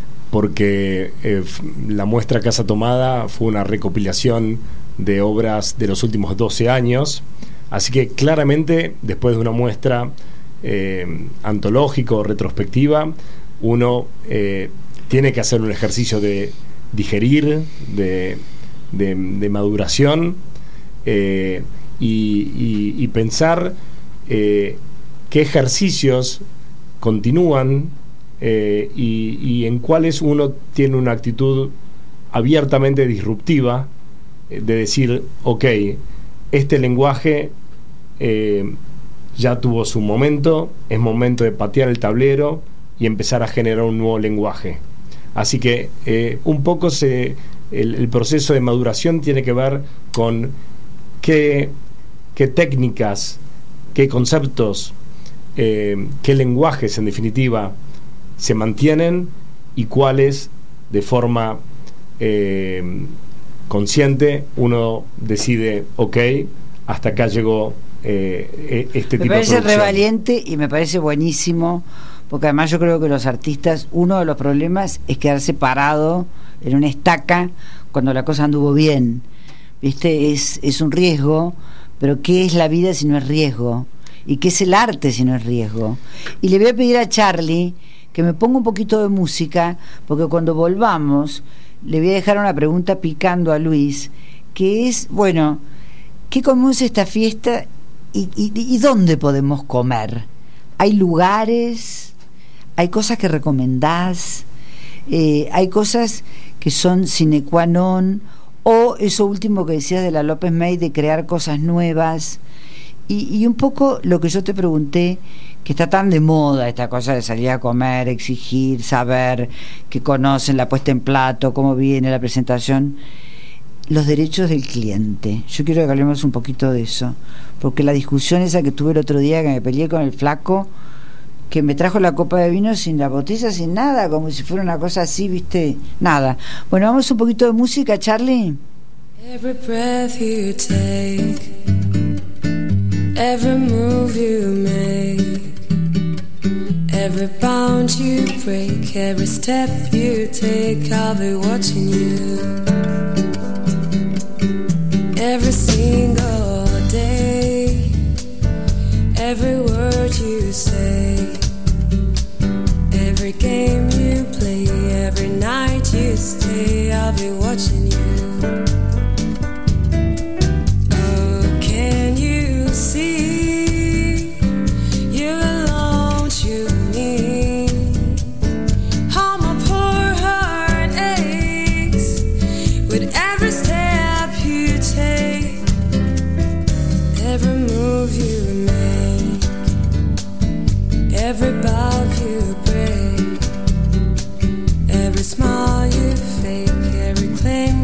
porque eh, f- la muestra Casa Tomada fue una recopilación de obras de los últimos doce años, así que claramente después de una muestra eh, antológica o retrospectiva, uno eh, tiene que hacer un ejercicio de digerir, de, de, de maduración, eh, y, y- y pensar eh, qué ejercicios continúan, eh, y, y en cuáles uno tiene una actitud abiertamente disruptiva, eh, de decir, ok, este lenguaje eh, ya tuvo su momento, es momento de patear el tablero y empezar a generar un nuevo lenguaje. Así que eh, un poco se, el, el proceso de maduración tiene que ver con qué, qué técnicas, qué conceptos, eh, qué lenguajes en definitiva se mantienen y cuáles de forma eh, consciente uno decide, ok, hasta acá llegó eh, este Me tipo de parece re producción. valiente y me parece buenísimo, porque además yo creo que los artistas, uno de los problemas es quedarse parado en una estaca cuando la cosa anduvo bien. ¿Viste? Es, es un riesgo, pero ¿qué es la vida si no es riesgo? ¿Y qué es el arte si no es riesgo? Y le voy a pedir a Charlie que me ponga un poquito de música, porque cuando volvamos le voy a dejar una pregunta picando a Luis, que es, bueno, ¿qué comemos esta fiesta y, y, y dónde podemos comer? ¿Hay lugares? ¿Hay cosas que recomendás? Eh, ¿Hay cosas que son sine qua non? O eso último que decías de la López May, de crear cosas nuevas. Y, y un poco lo que yo te pregunté, que está tan de moda esta cosa de salir a comer, exigir, saber, que conocen la puesta en plato, cómo viene la presentación, los derechos del cliente. Yo quiero que hablemos un poquito de eso, porque la discusión esa que tuve el otro día, que me peleé con el flaco, que me trajo la copa de vino sin la botella, sin nada, como si fuera una cosa así, ¿viste? Nada. Bueno, vamos un poquito de música, Charlie. Every breath you take, every move you make, every bound you break, every step you take, I'll be watching you. Every single day, every word you say, every game you play, every night you stay, I'll be watching you. Oh, can you see you belong to me? How my poor heart aches with every step you take, every move you make, every bow you break, every smile you fake, every claim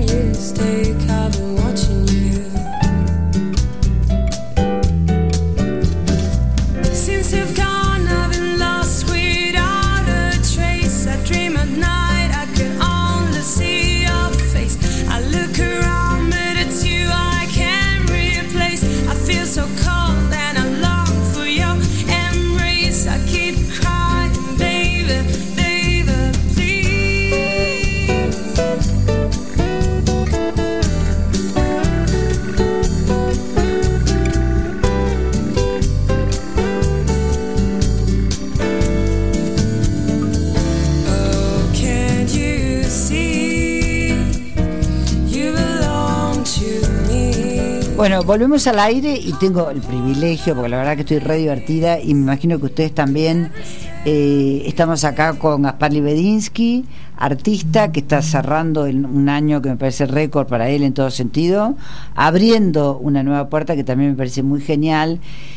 days have gone, I've been lost without a trace. I dream at night, I can only see your face. I look around, but it's you I can't replace. I feel so cold and I long for your embrace. I keep crying, baby, baby, please. Oh, can't you see you belong to me? Bueno, volvemos al aire y tengo el privilegio, porque la verdad que estoy re divertida y me imagino que ustedes también. Eh, estamos acá con Gaspar Libedinsky, artista que está cerrando el- un año que me parece récord para él en todo sentido, abriendo una nueva puerta que también me parece muy genial,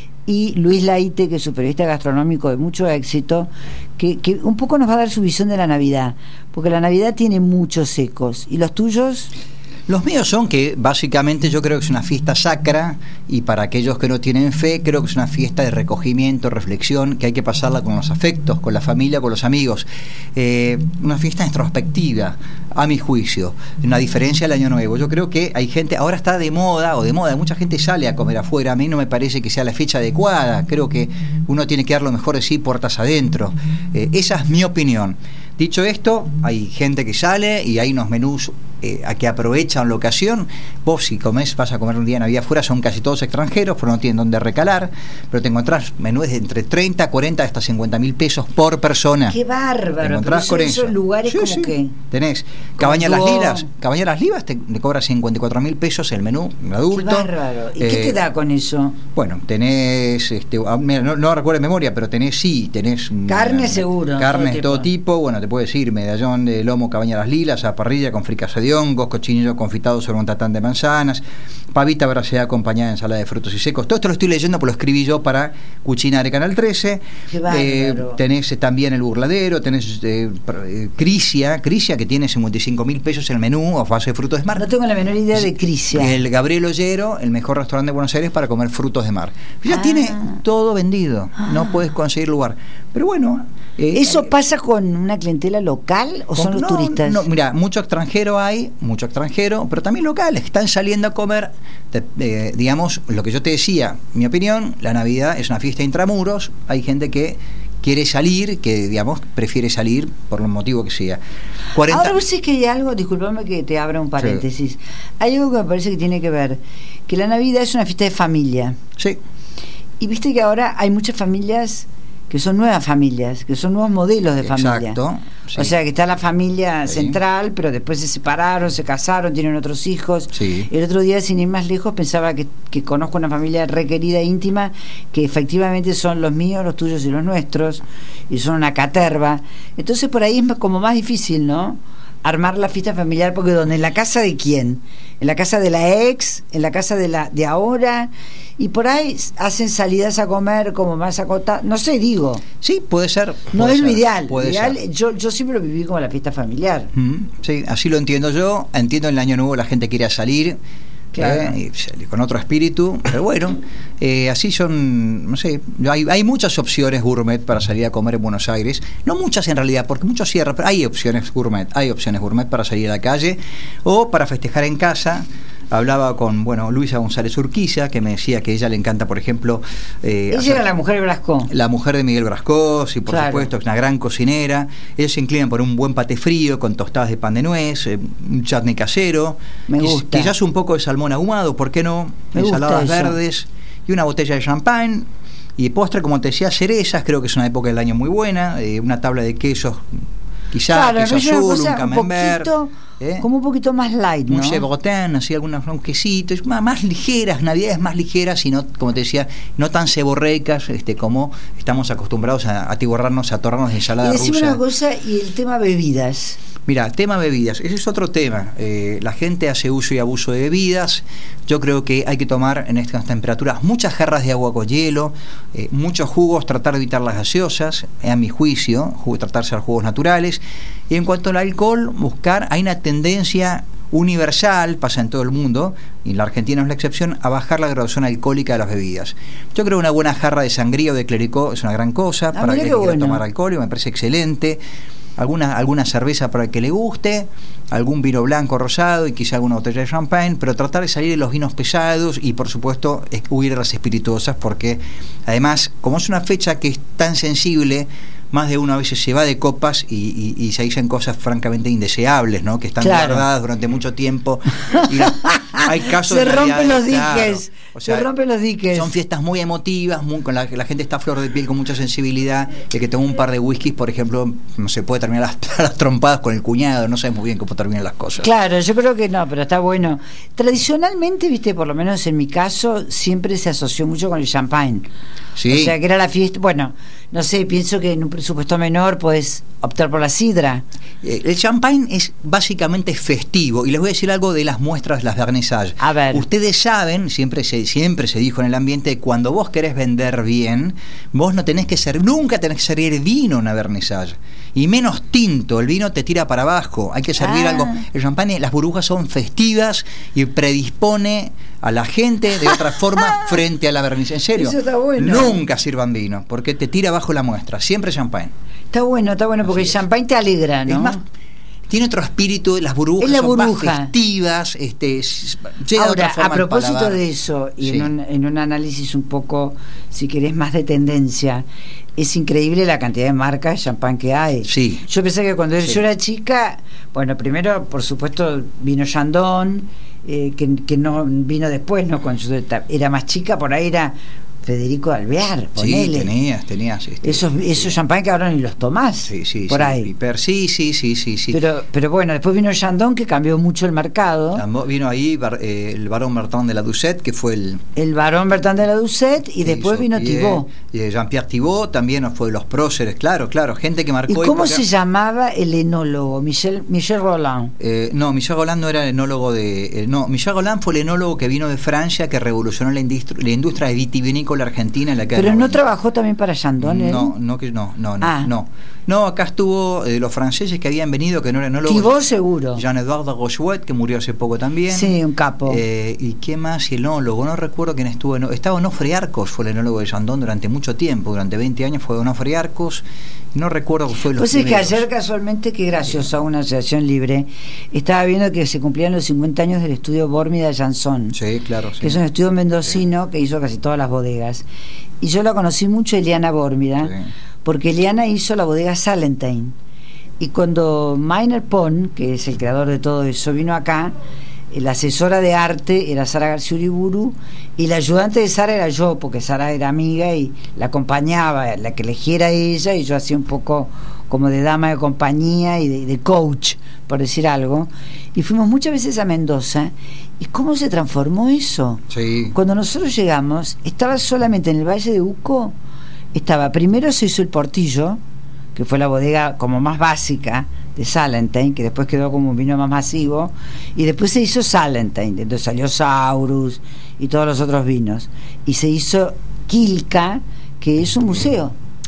y Luis Laite, que es un periodista gastronómico de mucho éxito, que, que un poco nos va a dar su visión de la Navidad, porque la Navidad tiene muchos ecos. ¿Y los tuyos? Los míos son que básicamente yo creo que es una fiesta sacra, y para aquellos que no tienen fe creo que es una fiesta de recogimiento, reflexión, que hay que pasarla con los afectos, con la familia, con los amigos. Eh, una fiesta introspectiva, a mi juicio, una diferencia del Año Nuevo. Yo creo que hay gente, ahora está de moda, o de moda, mucha gente sale a comer afuera. A mí no me parece que sea la fecha adecuada. Creo que uno tiene que dar lo mejor de sí puertas adentro. Eh, esa es mi opinión. Dicho esto, hay gente que sale y hay unos menús eh, a que aprovechan la ocasión. Vos, si comés, vas a comer un día de Navidad afuera, son casi todos extranjeros, pero no tienen dónde recalar. Pero te encontrás menús de entre treinta, cuarenta hasta cincuenta mil pesos por persona. ¡Qué Te bárbaro! encontrás Pero con esos eso. lugares Sí, como sí. que... Tenés Cabaña Las Con tu- Lilas. Cabaña Las Lilas te, te cobra cincuenta y cuatro mil pesos el menú ¡Qué adulto. bárbaro! ¿Y qué Eh, te da con eso? Bueno, tenés, este, ah, mira, no, no recuerdo de memoria, pero tenés, sí, tenés... una- Carne seguro, Carnes todo todo tipo. Bueno, te puedo decir, medallón de lomo Cabaña Las Lilas, a parrilla con fricasé de hongos, cochinillo confitado sobre un tatán de manzanas, pavita braseada acompañada de ensalada de frutos y secos. Todo esto lo estoy leyendo, porque lo escribí yo para Cucinar de Canal trece. Qué bárbaro. Tenés eh, también el burladero, tenés eh, pr- eh, Crisia, Crisia que tiene cincuenta y cinco mil pesos el menú, o fase de frutos de mar. No tengo la menor idea de Crisia. El Gabriel Ollero, el mejor restaurante de Buenos Aires para comer frutos de mar. Ya Ah. tiene todo vendido, no puedes conseguir lugar. Pero bueno... eh, ¿Eso eh, pasa con una clientela local o son los no, turistas? No, mira, mucho extranjero hay, mucho extranjero, pero también locales que están saliendo a comer. Te- eh, digamos, lo que yo te decía, mi opinión, la Navidad es una fiesta intramuros. Hay gente que quiere salir, que digamos prefiere salir por el motivo que sea. cuarenta Ahora vos sabés que hay algo, disculpame que te abra un paréntesis, hay algo que me parece que tiene que ver, que la Navidad es una fiesta de familia. Sí. Y viste que ahora hay muchas familias que son nuevas familias, que son nuevos modelos de familia. Exacto, sí. O sea, que está la familia Sí. central, pero después se separaron, se casaron, tienen otros hijos. Sí. El otro día, sin ir más lejos, pensaba que, que conozco una familia requerida, íntima, que efectivamente son los míos, los tuyos y los nuestros, y son una caterva. Entonces por ahí es como más difícil, ¿no?, armar la fiesta familiar, porque ¿dónde? ¿En la casa de quién? ¿En la casa de la ex? ¿En la casa de la de ahora? Y por ahí hacen salidas a comer como más acotadas, no sé, digo, Sí, puede ser. no puede es lo ser, ideal. puede Ideal, ser. yo, yo siempre lo viví como la fiesta familiar. Mm, Sí, así lo entiendo yo. Entiendo en el Año Nuevo la gente quiere salir, Claro. eh, y salir con otro espíritu, pero bueno, eh, así son, no sé, hay, hay muchas opciones gourmet para salir a comer en Buenos Aires. No muchas en realidad, porque muchos cierran, pero hay opciones gourmet, hay opciones gourmet para salir a la calle o para festejar en casa. Hablaba con, bueno, Luisa González Urquiza, que me decía que a ella le encanta, por ejemplo... eh, Ella hacer- era la mujer de Blasco. la mujer de Miguel Brascós, y por Claro. supuesto es una gran cocinera. Ellos se inclinan por un buen paté frío con tostadas de pan de nuez, eh, un chutney casero, Me quiz- gusta. quizás un poco de salmón ahumado, ¿por qué no? Me gusta Ensaladas eso. verdes y una botella de champán. Y postre, como te decía, cerezas, creo que es una época del año muy buena, eh, una tabla de quesos, quizás Claro, queso es una azul, cosa un camembert. poquito, ¿eh? como un poquito más light, ¿no? Un chevrotin, así algunos un quesitos, más, más ligeras, navidades más ligeras y no, como te decía, no tan ceborrecas, este, como estamos acostumbrados a atiborrarnos, a torrarnos de Y ensalada decime rusa. una cosa, y el tema bebidas. Mira, tema bebidas, ese es otro tema. Eh, la gente hace uso y abuso de bebidas. Yo creo que hay que tomar en estas temperaturas muchas jarras de agua con hielo, eh, muchos jugos, tratar de evitar las gaseosas, eh, a mi juicio, jugo, tratar de hacer jugos naturales. Y en cuanto al alcohol, buscar, hay una tendencia universal, pasa en todo el mundo, y la Argentina no es la excepción, a bajar la graduación alcohólica de las bebidas. Yo creo que una buena jarra de sangría o de clericó es una gran cosa, Ah, para mira que qué quiera bueno. tomar alcohol, me parece excelente. Alguna, alguna cerveza para el que le guste, algún vino blanco rosado y quizá alguna botella de champagne, pero tratar de salir de los vinos pesados y por supuesto es- huir de las espirituosas, porque además, como es una fecha que es tan sensible, más de uno a veces se va de copas y, y- y se dicen cosas francamente indeseables, ¿no? Que están Claro. guardadas durante mucho tiempo. Y la- hay casos Se de rompen realidad, los claro. diques. O sea, se rompen los diques. son fiestas muy emotivas, muy, con la que la gente está a flor de piel, con mucha sensibilidad. El que toma un par de whiskies, por ejemplo, no se puede terminar las, las trompadas con el cuñado, no sabes muy bien cómo terminan las cosas. Claro, yo creo que no, pero está bueno. Tradicionalmente, viste, por lo menos en mi caso, siempre se asoció mucho con el champagne. Sí. O sea, que era la fiesta. Bueno, no sé, pienso que en un presupuesto menor puedes optar por la sidra. Eh, El champagne es básicamente festivo, y les voy a decir algo de las muestras, las vernissages. A ver. Ustedes saben, siempre se, siempre se dijo en el ambiente, cuando vos querés vender bien, vos no tenés que ser, nunca tenés que servir vino en una vernissage, y menos tinto, el vino te tira para abajo, hay que servir Ah. algo. El champagne, las burbujas son festivas y predispone a la gente de otra forma frente a la vernissage. En serio, Eso está bueno. nunca sirvan vino, porque te tira abajo la muestra, siempre champagne. Está bueno, está bueno, porque Así el es. champagne te alegra, ¿no? Es más, tiene otro espíritu, las burbujas Es la son burbuja. más festivas, este, s- llega de Ahora, otra forma a al propósito paladar. de eso, y Sí. en, un, en un análisis un poco, si querés, más de tendencia, es increíble la cantidad de marcas de champán que hay. Sí. Yo pensé que cuando Sí. yo era chica, bueno, primero, por supuesto, vino Chandon, eh, que, que no vino después, ¿no? Cuando yo ta- era más chica, por ahí era Federico Alvear, Sí, ponele. tenías, tenías. Este, Esos, esos sí. champán que ahora ni los tomás, Sí, sí, por sí, ahí. Piper, sí, sí, sí, sí, sí. Pero, pero bueno, después vino Chandon, que cambió mucho el mercado. Tambo- Vino ahí bar- eh, el barón Bertrand de la Doucet, que fue el... El varón Bertrand de la Doucet, y que después hizo vino pie, Thibaut. y Jean-Pierre Thibaut también fue de los próceres, claro, claro, gente que marcó... ¿Y cómo época. se llamaba el enólogo? Michel, Michel Roland. Eh, no, Michel Roland no era el enólogo de... eh, no, Michel Roland fue el enólogo que vino de Francia, que revolucionó la industria, la industria vitivinícola argentina en la que... Pero no trabajó también para Chandon, él. No, no, que no, no, no, Ah. no. No, acá estuvo eh, los franceses que habían venido, que no eran enólogos. Thibaut seguro. Jean-Edouard de Rochouet, que murió hace poco también. Sí, un capo. Eh, ¿Y qué más? Y el enólogo, no recuerdo quién estuvo. No, estaba Onofre Arcos, fue el enólogo de Chandon durante mucho tiempo, durante veinte años fue Onofre Arcos. No recuerdo que fue los Pues es que primeros. ayer casualmente, qué gracioso, una asociación libre, estaba viendo que se cumplían los cincuenta años del estudio Bórmida Jansson, Sí, claro. Sí. que es un estudio mendocino que hizo casi todas las bodegas. Y yo la conocí mucho, Eliana Bórmida, Sí. porque Eliana hizo la bodega Salentine. Y cuando Meiner Pon, que es el creador de todo eso, vino acá, eh, la asesora de arte era Sara García Uriburu, y la ayudante de Sara era yo, porque Sara era amiga y la acompañaba, la que eligiera ella, y yo hacía un poco como de dama de compañía y de, de coach, por decir algo. Y fuimos muchas veces a Mendoza. ¿Y cómo se transformó eso? Sí. Cuando nosotros llegamos, estaba solamente en el Valle de Uco, estaba, primero se hizo el Portillo, que fue la bodega como más básica de Salentine, que después quedó como un vino más masivo, y después se hizo Salentine, entonces salió Saurus y todos los otros vinos, y se hizo Quilca, que es un museo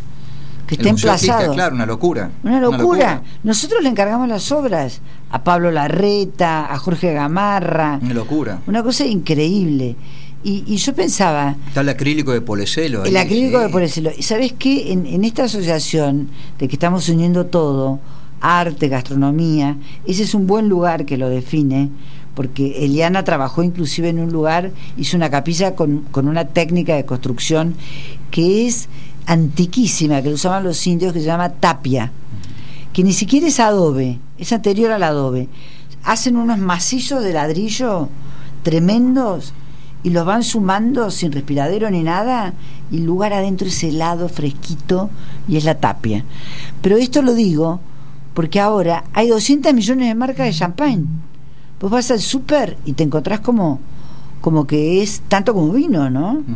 que El está Museo emplazado. Quilca, claro, una locura. Una locura. Nosotros le encargamos las obras a Pablo Larreta, a Jorge Gamarra, Una locura. una cosa increíble. Y, y yo pensaba, Está el acrílico de Polecelo. el ahí, acrílico sí. de Polecelo, ¿y sabés qué? En, en esta asociación de que estamos uniendo todo, arte, gastronomía, ese es un buen lugar que lo define, porque Eliana trabajó inclusive en un lugar, hizo una capilla con, con una técnica de construcción que es antiquísima, que lo usaban los indios, que se llama tapia, que ni siquiera es adobe, es anterior al adobe. Hacen unos macizos de ladrillo tremendos y los van sumando sin respiradero ni nada, y el lugar adentro es helado, fresquito, y es la tapia. Pero esto lo digo porque ahora hay doscientos millones de marcas de champán. Vos vas al súper y te encontrás como, como que es tanto como vino, ¿no? Ujú.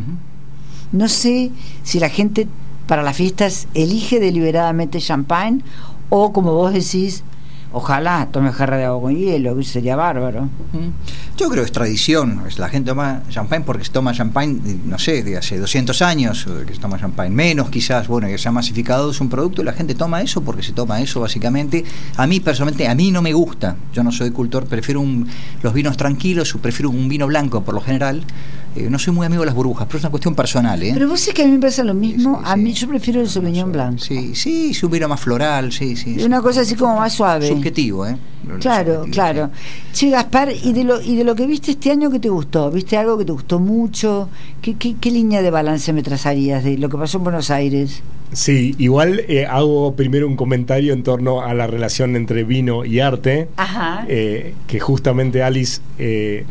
No sé si la gente para las fiestas elige deliberadamente champán, o como vos decís, ojalá tome jarra de agua con hielo, que sería bárbaro. Yo creo que es tradición. La gente toma champagne porque se toma champagne, no sé, de hace doscientos años, que se toma champagne menos quizás, bueno, que se ha masificado, es un producto y la gente toma eso porque se toma eso básicamente. A mí personalmente, a mí no me gusta, yo no soy cultor, prefiero un, los vinos tranquilos, prefiero un vino blanco por lo general. Eh, no soy muy amigo de las burbujas, pero es una cuestión personal, ¿eh? Pero vos sabés que a mí me pasa lo mismo, Sí, sí, a mí sí. yo prefiero el Sauvignon No, Blanc. Sí, sí, es un vino más floral, sí, sí. Es una cosa así como más suave. Subjetivo, ¿eh? Claro, Subjetivo, claro. Che, Gaspar, ¿y de lo y de lo que viste este año, qué te gustó? ¿Viste algo que te gustó mucho? ¿Qué, qué, qué línea de balance me trazarías de lo que pasó en Buenos Aires? Sí, igual eh, hago primero un comentario en torno a la relación entre vino y arte, Ajá. eh, que justamente Alice eh,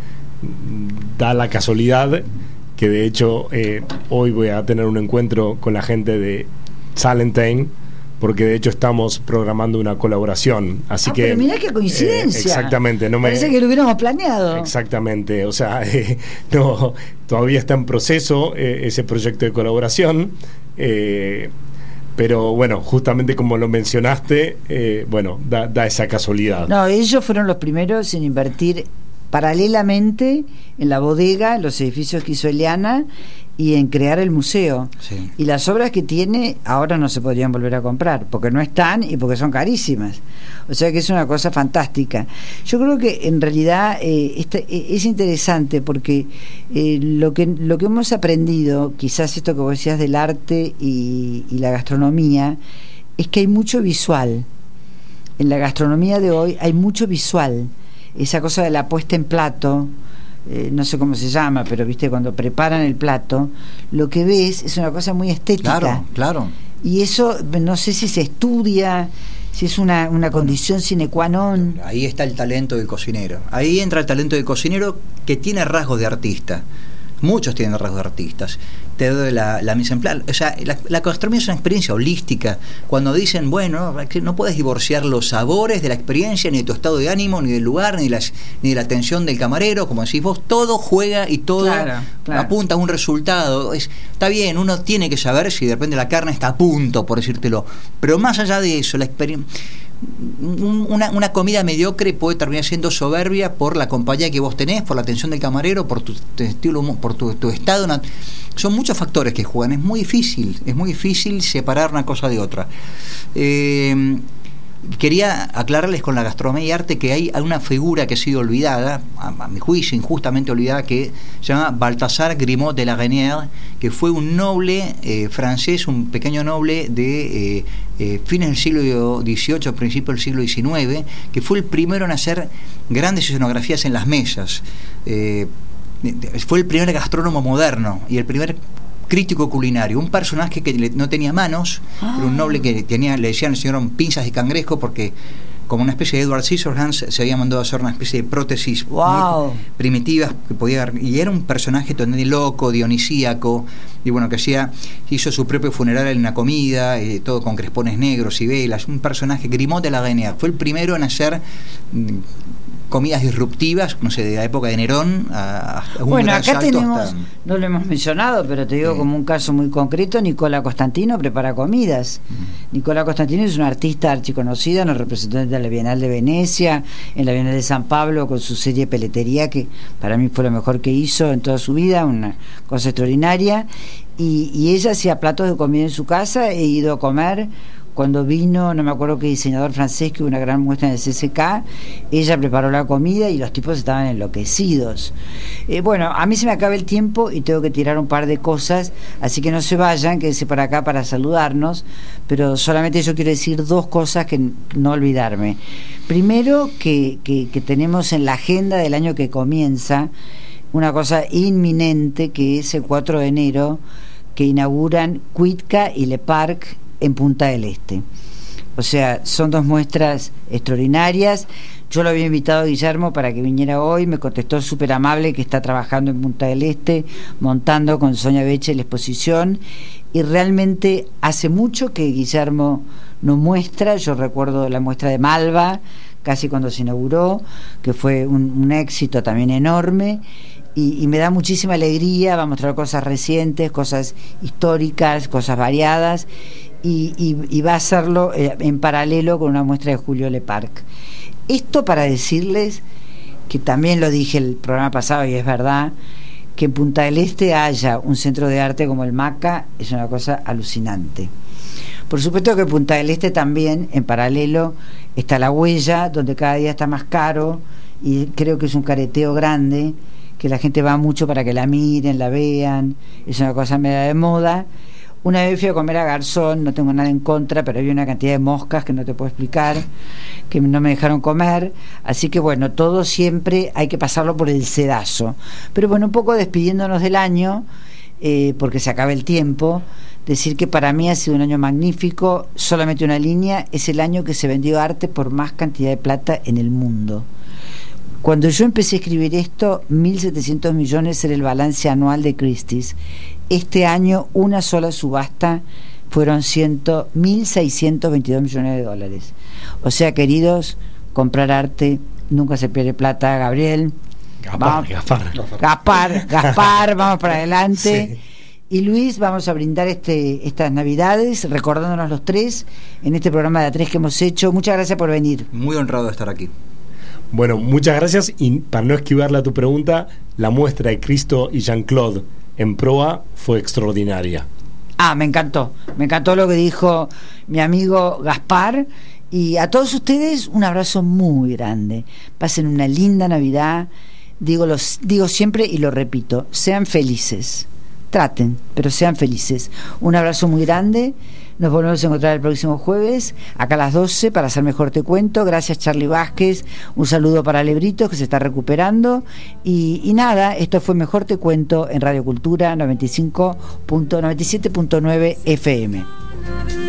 da la casualidad que de hecho eh, hoy voy a tener un encuentro con la gente de Salentine, porque de hecho estamos programando una colaboración, así Ah, que pero mirá qué coincidencia. eh, exactamente, no me Parece que lo hubiéramos planeado. Exactamente, o sea, eh, no, todavía está en proceso eh, ese proyecto de colaboración, eh, pero bueno, justamente como lo mencionaste, eh, bueno, da, da esa casualidad. No, ellos fueron los primeros en invertir paralelamente en la bodega, en los edificios que hizo Eliana y en crear el museo. Sí. Y las obras que tiene ahora no se podrían volver a comprar porque no están y porque son carísimas. O sea que es una cosa fantástica. Yo creo que en realidad eh, este, eh, es interesante porque eh, lo que lo que hemos aprendido, quizás esto que vos decías del arte y, y la gastronomía, es que hay mucho visual. En la gastronomía de hoy hay mucho visual. Esa cosa de la puesta en plato, eh, no sé cómo se llama, pero viste, cuando preparan el plato, lo que ves es una cosa muy estética. Claro, claro. Y eso no sé si se estudia, si es una, una condición sine qua non. Ahí está el talento del cocinero. Ahí entra el talento del cocinero que tiene rasgos de artista. Muchos tienen rasgos de artistas. Te doy la, la mise en place. O sea, la, la gastronomía es una experiencia holística. Cuando dicen, bueno, no puedes divorciar los sabores de la experiencia, ni de tu estado de ánimo, ni del lugar, ni de, las, ni de la atención del camarero, como decís vos, todo juega y todo Claro, claro. apunta a un resultado. Es, está bien, uno tiene que saber si de repente la carne está a punto, por decírtelo. Pero más allá de eso, la experiencia... Una, una comida mediocre puede terminar siendo soberbia por la compañía que vos tenés, por la atención del camarero, por tu, tu estilo, por tu, tu estado. Son muchos factores que juegan. Es muy difícil, es muy difícil separar una cosa de otra. Eh, quería aclararles con la gastronomía y arte que hay una figura que ha sido olvidada, a, a mi juicio injustamente olvidada, que se llama Balthazar Grimaud de la Reynière, que fue un noble eh, francés, un pequeño noble de eh, eh, fines del siglo dieciocho, principios del siglo diecinueve, que fue el primero en hacer grandes escenografías en las mesas. Eh, fue el primer gastrónomo moderno y el primer crítico culinario, un personaje que le, no tenía manos, ah. Era un noble que tenía, le decían al señor pinzas de cangrejo porque como una especie de Edward Scissorhands se había mandado a hacer una especie de prótesis wow. muy primitivas que podía, y era un personaje totalmente loco, dionisíaco, y bueno, que hacía, hizo su propio funeral en una comida, eh, todo con crespones negros y velas, un personaje, Grimaud de la Reynière, fue el primero en hacer mm, comidas disruptivas, no sé, de la época de Nerón a, a un bueno, gran acá salto tenemos, hasta... no lo hemos mencionado, pero te digo Sí. como un caso muy concreto, Nicola Costantino prepara comidas. Mm. Nicola Costantino es una artista archiconocida, nos representó en la Bienal de Venecia, en la Bienal de San Pablo, con su serie Peletería, que para mí fue lo mejor que hizo en toda su vida, una cosa extraordinaria, y, y ella hacía platos de comida en su casa, he ido a comer. Cuando vino, no me acuerdo qué diseñador francés, que hubo una gran muestra en el C C K, ella preparó la comida y los tipos estaban enloquecidos. Eh, bueno, a mí se me acaba el tiempo y tengo que tirar un par de cosas, así que no se vayan, quédense por acá para saludarnos, pero solamente yo quiero decir dos cosas que no olvidarme. Primero, que, que, que tenemos en la agenda del año que comienza una cosa inminente, que es el cuatro de enero, que inauguran Cuitca y Le Parc en Punta del Este. O sea, son dos muestras extraordinarias. Yo lo había invitado a Guillermo para que viniera hoy, me contestó súper amable que está trabajando en Punta del Este, montando con Sonia Beche la exposición, y realmente hace mucho que Guillermo no muestra. Yo recuerdo la muestra de Malva, casi cuando se inauguró, que fue un, un éxito también enorme. Y, y me da muchísima alegría, va a mostrar cosas recientes, cosas históricas, cosas variadas, y, y, y va a hacerlo eh, en paralelo con una muestra de Julio Leparc. Esto para decirles que también lo dije el programa pasado y es verdad, que en Punta del Este haya un centro de arte como el MACA es una cosa alucinante. Por supuesto que en Punta del Este también, en paralelo, está La Huella, donde cada día está más caro, y creo que es un careteo grande, que la gente va mucho para que la miren, la vean, es una cosa media de moda. Una vez fui a comer a Garzón, no tengo nada en contra, pero había una cantidad de moscas que no te puedo explicar, que no me dejaron comer, así que bueno, todo siempre hay que pasarlo por el sedazo. Pero bueno, un poco despidiéndonos del año, eh, porque se acaba el tiempo, decir que para mí ha sido un año magnífico, solamente una línea, es el año que se vendió arte por más cantidad de plata en el mundo. Cuando yo empecé a escribir esto, mil setecientos millones era el balance anual de Christie's. Este año, una sola subasta fueron mil seiscientos veintidós millones de dólares. O sea, queridos, comprar arte, nunca se pierde plata, Gabriel. Gaspar, vamos, Gaspar. Gaspar, Gaspar, vamos para adelante. Sí. Y Luis, vamos a brindar este estas Navidades, recordándonos los tres, en este programa de A tres que hemos hecho. Muchas gracias por venir. Muy honrado de estar aquí. Bueno, muchas gracias, y para no esquivarle a tu pregunta, la muestra de Cristo y Jean-Claude en proa fue extraordinaria. Ah, me encantó, me encantó lo que dijo mi amigo Gaspar, y a todos ustedes un abrazo muy grande. Pasen una linda Navidad, digo, los, digo siempre y lo repito, sean felices, traten, pero sean felices. Un abrazo muy grande. Nos volvemos a encontrar el próximo jueves, acá a las doce, para hacer Mejor Te Cuento. Gracias, Charly Vázquez. Un saludo para Lebrito, que se está recuperando. Y, y nada, esto fue Mejor Te Cuento en Radio Cultura noventa y cinco punto noventa y siete punto nueve F M.